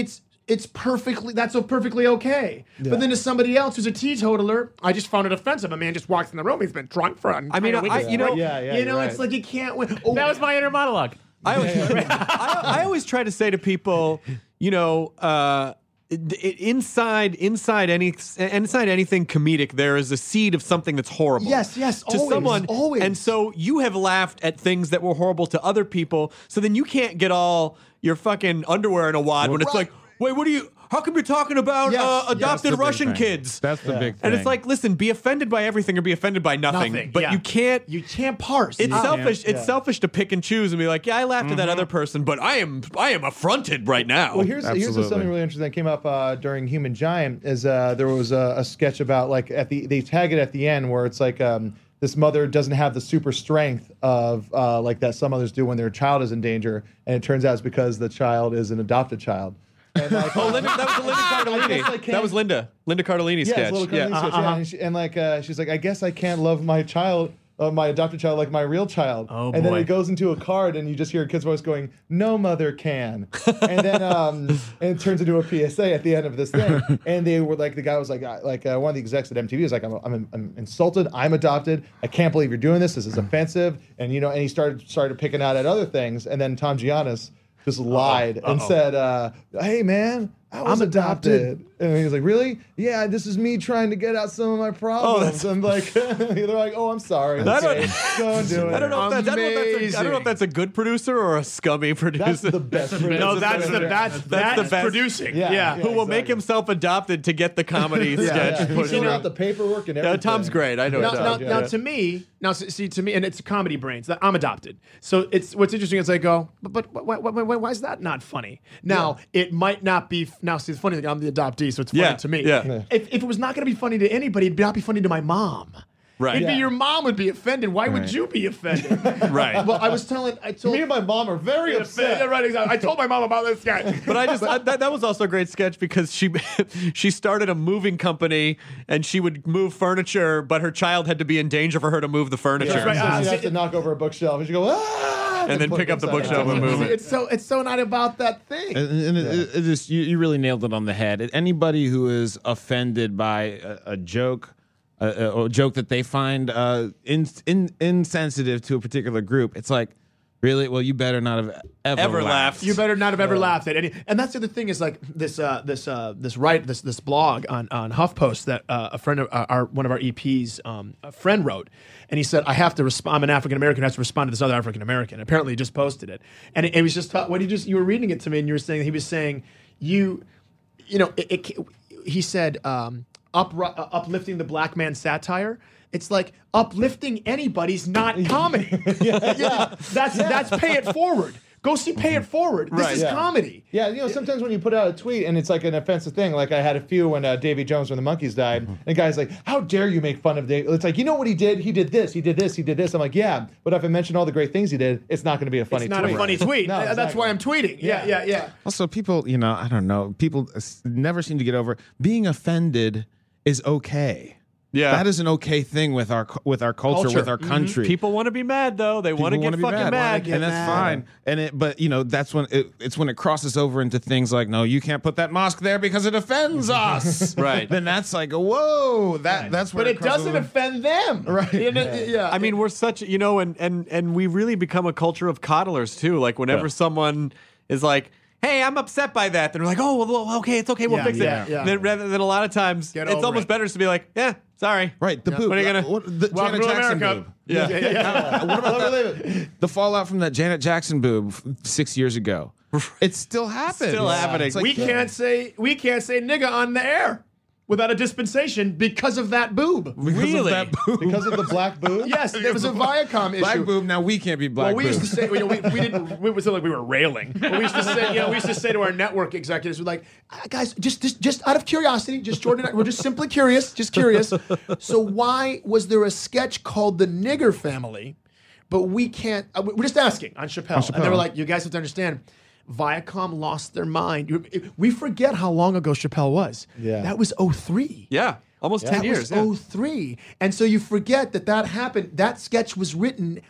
it's perfectly, that's so perfectly okay. Yeah. But then to somebody else who's a teetotaler, I just found it offensive. A man just walks in the room, he's been drunk for an I mean, entire I- week. you know- Yeah, yeah, you know, you're it's right. like you can't win. Oh, That was my inner monologue. I always, I, I always try to say to people, you know, uh, it, it- inside inside any inside anything comedic, there is a seed of something that's horrible. Yes, yes, to always, someone. always. And so you have laughed at things that were horrible to other people. So then you can't get all your fucking underwear in a wad when it's Right. like, wait, what are you? How come you're talking about Yes, uh, yes, adopted That's the big Russian thing. kids? That's the big thing. And it's like, listen, be offended by everything or be offended by nothing. Nothing, but yeah. you can't. you can't parse. It's Ah. selfish. It's Yeah. selfish to pick and choose and be like, yeah, I laughed at that other person, but I am, I am affronted right now. Well, here's here's Absolutely. something really interesting that came up uh, during Human Giant. Is uh, there was a, a sketch about like at the they tag it at the end where it's like um, this mother doesn't have the super strength of uh, like that some mothers do when their child is in danger, and it turns out it's because the child is an adopted child. And like, Oh, Linda, that was Linda I Cardellini. guess I can't- That was Linda. Linda Cardellini's yeah, sketch. it's a little yeah. Cardellini sketch, yeah. And, she, and like uh, she's like, I guess I can't love my child, uh, my adopted child, like my real child. Oh, and then boy. it goes into a card, and you just hear a kid's voice going, "No mother can," and then um, and it turns into a P S A at the end of this thing. And they were like, the guy was like, uh, like uh, one of the execs at M T V was like, I'm, I'm, I'm insulted. I'm adopted. I can't believe you're doing this. This is offensive. And you know, and he started started picking out at other things, and then Tom Giannis just lied and said, uh, "Hey man, I was I'm adopted." adopted." And he was like, "Really? Yeah, this is me trying to get out some of my problems." and like, they're like, "Oh, I'm sorry. I don't- Okay, go and do it." I don't know if that's, I don't know if that's a, I don't know if that's a good producer or a scummy producer. That's the best. No, that's the that's That's that's, the best. producing. Yeah, Yeah. yeah. Who will make exactly. himself adopted to get the comedy Yeah, sketch yeah. put He in filled there. out the paperwork and Yeah, everything. Tom's great. I know Now, Tom. now, yeah. now, to me, now s- see to me, and it's comedy brains. That I'm adopted, so it's what's interesting is I go, but but why, why, why, why is that not funny? Now it might not be. Now see, it's funny. Like, I'm the adoptee, so it's funny Yeah, to me. yeah. Yeah. If, if it was not going to be funny to anybody, it'd not be funny to my mom. Right. It'd Yeah. be your mom would be offended. Why would Right. you be offended? Right. Well, I was telling. I told. Me and my mom are very Yeah, upset. right, exactly. I told my mom about this guy. But I just I, that, that was also a great sketch because she she started a moving company and she would move furniture, but her child had to be in danger for her to move the furniture. Yeah, right. so Ah, she see- has to knock over a bookshelf, and she go, "Ah!" And then put pick it up the upside bookshelf down. and move it. It's so it's so not about that thing. And, and it, it, it just you, you really nailed it on the head. Anybody who is offended by a, a joke, a, a, a joke that they find uh, in, in, insensitive to a particular group, it's like, really? Well, you better not have ever, Ever laughed. laughed. You better not have ever laughed at any. And that's the other thing is like this uh, this uh, this right this this blog on on HuffPost that uh, a friend of uh, our one of our E Ps um, a friend wrote, and he said I have to respond. I'm an African American. I have to respond to this other African American. Apparently, he just posted it, and it, it was just ta- what he just you were reading it to me, and you were saying he was saying you, you know, it, it, he said um, up, uh, uplifting the black man satire. It's like uplifting anybody's not comedy. yeah, that's that's pay it forward. Go see Pay It Forward. This Right. is Yeah. comedy. Yeah, you know, sometimes when you put out a tweet and it's like an offensive thing, like I had a few when uh, Davy Jones when the Monkees died, and the guy's like, "How dare you make fun of Dave?" It's like, you know what he did? He did this, he did this, he did this. I'm like, yeah, but if I mention all the great things he did, it's not going to be a funny. It's not tweet. a funny tweet. No, Uh, That's exactly. why I'm tweeting. Yeah, yeah, yeah. Also, people, you know, I don't know, people s- never seem to get over being offended is okay. Yeah. That is an okay thing with our cu- with our culture, Culture. with our country. People want to be mad though. They want to People get wanna be fucking mad. and that's fine. And it, but you know, that's when it, it's when it crosses over into things like, no, you can't put that mosque there because it offends us. Right. Then that's like, whoa, that that's where But it crosses doesn't over. offend them. Right. Yeah. yeah. I mean, we're such, you know, and and and we really become a culture of coddlers too. Like whenever Yeah. someone is like, "Hey, I'm upset by that," then we're like, "Oh, well, well, okay, it's okay, we'll Yeah, fix yeah, it." yeah. Then rather than a lot of times, Get it's over almost it. better just to be like, "Yeah, sorry." Right, the boob. What are you gonna- What, the Welcome Janet to Jackson America. boob. Yeah. Yeah, yeah, yeah. What about Love that? it. The fallout from that Janet Jackson boob f- six years ago. It still happens. Still happening. It's like, we can't say we can't say nigga on the air without a dispensation because of that boob. because Really? of that boob. Because of the black boob. Yes, there was a Viacom issue. Black boob. Now we can't be black Well, we boob. used to say, you know, we, we didn't, we was like we were railing. But we used to say, you know, we used to say to our network executives, we're like, "Ah, guys, just, just, just out of curiosity, just Jordan, and I, we're just simply curious, just curious. So why was there a sketch called The Nigger Family, but we can't, uh, we're just asking on Chappelle. And they were Chappelle. like, you guys have to understand, Viacom lost their mind. You- We forget how long ago Chappelle was. Yeah. That was oh three. Yeah, almost ten That years. was yeah. oh three. And so you forget that that happened. That sketch was written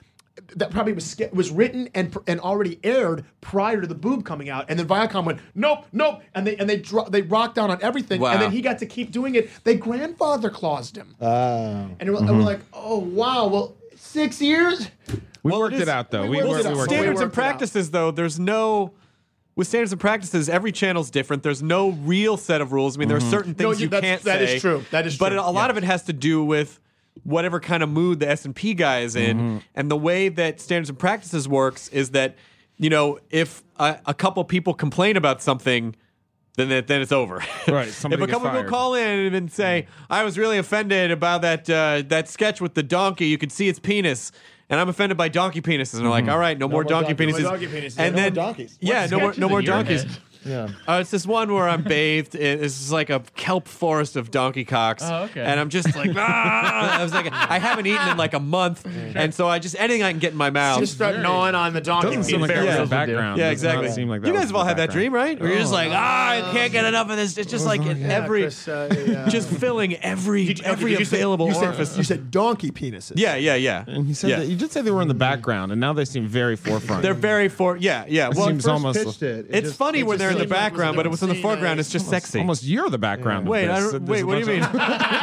that probably was sk- was written and and already aired prior to the boob coming out, and then Viacom went nope, nope, and they and they dro- they rocked down on everything, Wow. and then he got to keep doing it. They grandfather claused him, Oh. and we're, and we're like, oh wow, well six years. We Well, worked it it, is- out though. we We, worked worked, it out. we worked Standards it Standards out. and practices, though, there's no. With standards and practices, every channel's different. There's no real set of rules. I mean, there are certain No, things you- you that's- can't that say. is true. That is But true. a lot Yeah. of it has to do with whatever kind of mood the S and P guy is in. And the way that standards and practices works is that, you know, if a, a couple people complain about something, then it, then it's over. Right, if somebody a gets couple people fired. call in and say, "I was really offended about that uh, that sketch with the donkey. You could see its penis." And I'm offended by donkey penises. And they're like, all right, no, more, more donkey, donkey- penises. no more donkey penises. And No more then, donkeys. Yeah, What no more, sketches no in more your donkeys. head? Yeah. Uh, it's this one where I'm bathed. in- It's just like a kelp forest of donkey cocks. Oh, okay. And I'm just like, ah! I was like, I haven't eaten in like a month, and so I just anything I can get in my mouth. Just start gnawing on the donkey. Doesn't seem like penis. that's Yeah. the background. Yeah, Does not exactly. seem like that you guys was have all the had that background. dream, right? Where you're just like, ah, I can't get enough of this. It's just like in every, Chris, uh, yeah. just filling every Did you- okay, every did you say- available you said- orifice. You said donkey penises. Yeah, yeah, yeah. And he said yeah. that you did say they were in the background, and now they seem very forefront. They're very for yeah, yeah. Well, seems First almost- pitched it, it it's just- funny it when just they're in the seemed like it was a background, but it was in the scene, foreground. uh, It's just sexy. Almost you're the background. of Wait, this. I There's don't, a wait. What do you mean? bunch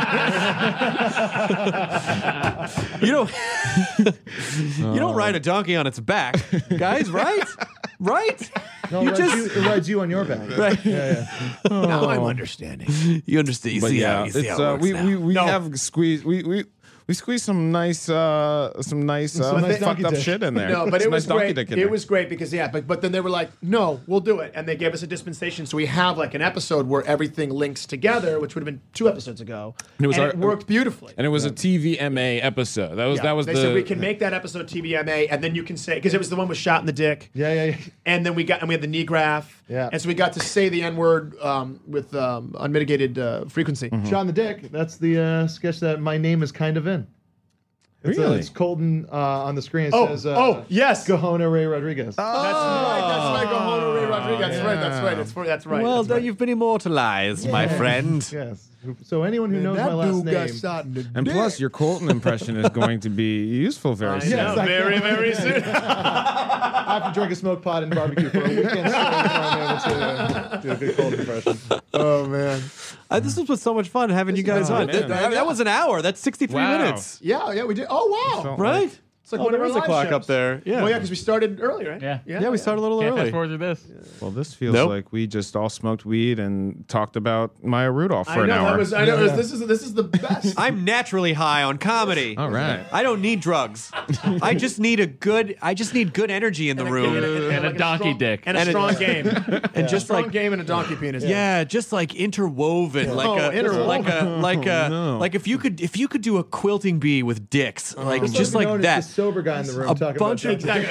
you don't. you don't ride a donkey on its back, guys. Right? Right? No, you it, rides just you, it rides you on your back. right. Yeah, yeah. Now I'm understanding. You understand? You But see yeah, how you see it's, how it uh, works we, now. we we No. have squeezed we we. We squeezed some nice, uh, some nice, uh, Some nice fucked donkey up dick. shit in there. No, but Some it was nice donkey great. dick in It there. was great because yeah, but but then they were like, no, we'll do it, and they gave us a dispensation, so we have like an episode where everything links together, which would have been two episodes ago, And it was our- it worked beautifully. and it was a T V M A episode. That was Yeah. that was they the. said we can make that episode T V M A, and then you can say because it was the one with shot in the dick. Yeah, yeah, yeah. And then we got and we had the knee graph. Yeah. And so we got to say the N word um, with um, unmitigated uh, frequency. Mm-hmm. Shot in the dick. That's the uh, sketch that my name is kind of in. It's, Really? Uh, it's Colton uh, on the screen. It Oh, says, uh, oh, yes. Gahona Ray Rodriguez. That's right. That's right. Gahona Ray Rodriguez. That's right. That's right. That's right. That's right. Well, that's right. you've been immortalized, my friend. Yes. So anyone who knows that my last dude got name. shot in the and dick. plus, your Colton impression is going to be useful very I soon. know, Yes, I very, can. very soon. I have to drink a smoked pot and barbecue for a weekend straight before I'm able to uh, do a good cold impression. Oh man. Uh, this was so much fun having you guys oh, on. man. That, that- that was an hour. That's sixty-three Wow. minutes. Yeah, yeah, we did. Oh wow. Felt Right? It's like Oh, one there of is our a live clock shows. up there. Yeah. Well, yeah, because we started early, right? Yeah. Yeah, we started a little Can't fast early. forward through this. Well, this feels Nope. like we just all smoked weed and talked about Maya Rudolph for I an know. hour. That was, I know. Yeah, yeah. This is this is the best. I'm naturally high on comedy. all right. I don't need drugs. I just need a good. I just need good energy in the And a- room, and a- And a like donkey strong- dick. and a And a- strong game, and just strong like game and a donkey penis. yeah, just like interwoven, like Oh, a interwoven. like a like a no. like if you could if you could do a quilting bee with dicks, like Just just like like known that. as the sober guy in the room A talking bunch about of-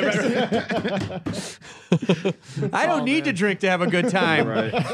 I don't need to drink to have a good time.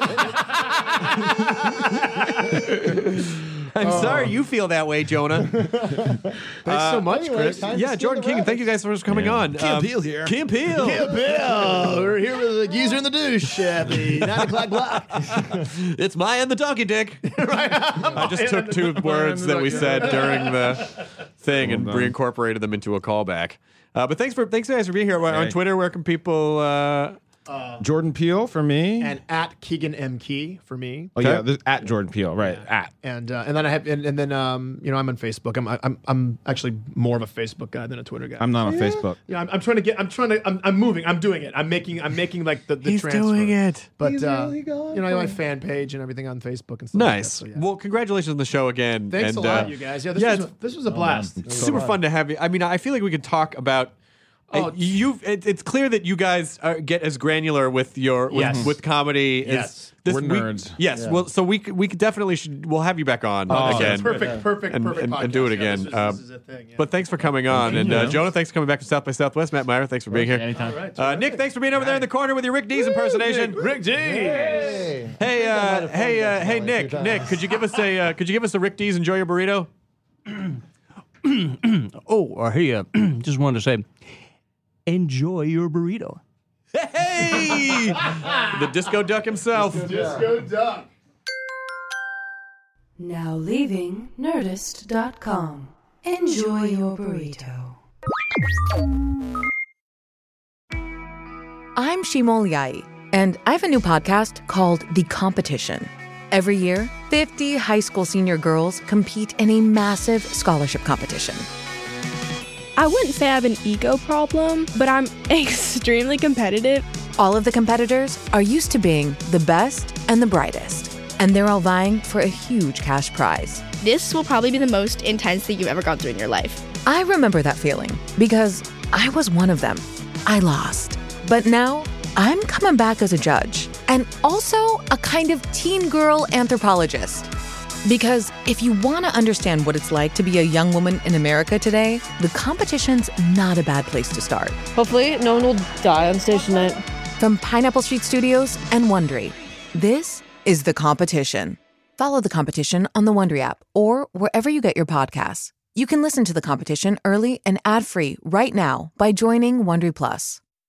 I'm sorry you feel that way, Jonah. Thanks so much, anyway, Chris. time to Yeah, skin Jordan the King, thank you rabbits. guys for coming on. Kim Um, Peel here. Kim Peel. Bill, we're here with the geezer in the douche at the nine o'clock block. It's my and the donkey dick. I just took two words that we said during the thing and Well done. reincorporated them into a callback. Uh, but thanks for thanks guys for being here. On Hey. Twitter, where can people? Uh, Jordan Peele for me. And at Keegan M. Key for me. oh yeah, this, at Jordan Peele, right? At. And uh, and then I have and, and then um you know I'm on Facebook. I'm I'm I'm actually more of a Facebook guy than a Twitter guy. I'm not on Facebook. Yeah, I'm, I'm trying to get. I'm trying to. I'm, I'm moving. I'm doing it. I'm making. I'm making like the, the He's transfer. doing it. But He's uh, really going you know, for my it. fan page and everything on Facebook and stuff. nice. Like that, so, yeah. Well, congratulations on the show again. Thanks and, a lot, uh, you guys. Yeah, this yeah, was it's- a, this was a blast. super fun to have you. I mean, I feel like we could talk about. Oh, Uh, you, it, it's clear that you guys are, get as granular with your with, Yes. with comedy. as Yes. this We're we- nerds. yes, well, so we could- we could definitely should we'll have you back on Oh, again. perfect, perfect, And- perfect. and- podcast. and do it Yeah, again. this is- Uh, this is a thing, yeah. But thanks for coming on, and uh, Jonah, thanks for coming back to South by Southwest. Matt Meyer, thanks for being here. Anytime. All right, Uh, terrific. Nick, thanks for being over there in the corner with your Rick Dees impersonation. Rick G. Hey, Hey, uh, hey, uh, hey, like Nick, two times. Nick, could you give us a uh, could you give us a Rick Dees enjoy your burrito? Oh, or hey, uh, just wanted to say, enjoy your burrito. Hey, the disco duck himself. Disco Duck. Now leaving Nerdist dot com. Enjoy your burrito. I'm Shimol Yai, and I have a new podcast called The Competition. Every year, fifty high school senior girls compete in a massive scholarship competition. I wouldn't say I have an ego problem, but I'm extremely competitive. All of the competitors are used to being the best and the brightest, and they're all vying for a huge cash prize. This will probably be the most intense thing you've ever gone through in your life. I remember that feeling because I was one of them. I lost. But now I'm coming back as a judge and also a kind of teen girl anthropologist. Because if you want to understand what it's like to be a young woman in America today, the competition's not a bad place to start. Hopefully no one will die on stage tonight. From Pineapple Street Studios and Wondery, this is The Competition. Follow The Competition on the Wondery app or wherever you get your podcasts. You can listen to The Competition early and ad-free right now by joining Wondery Plus.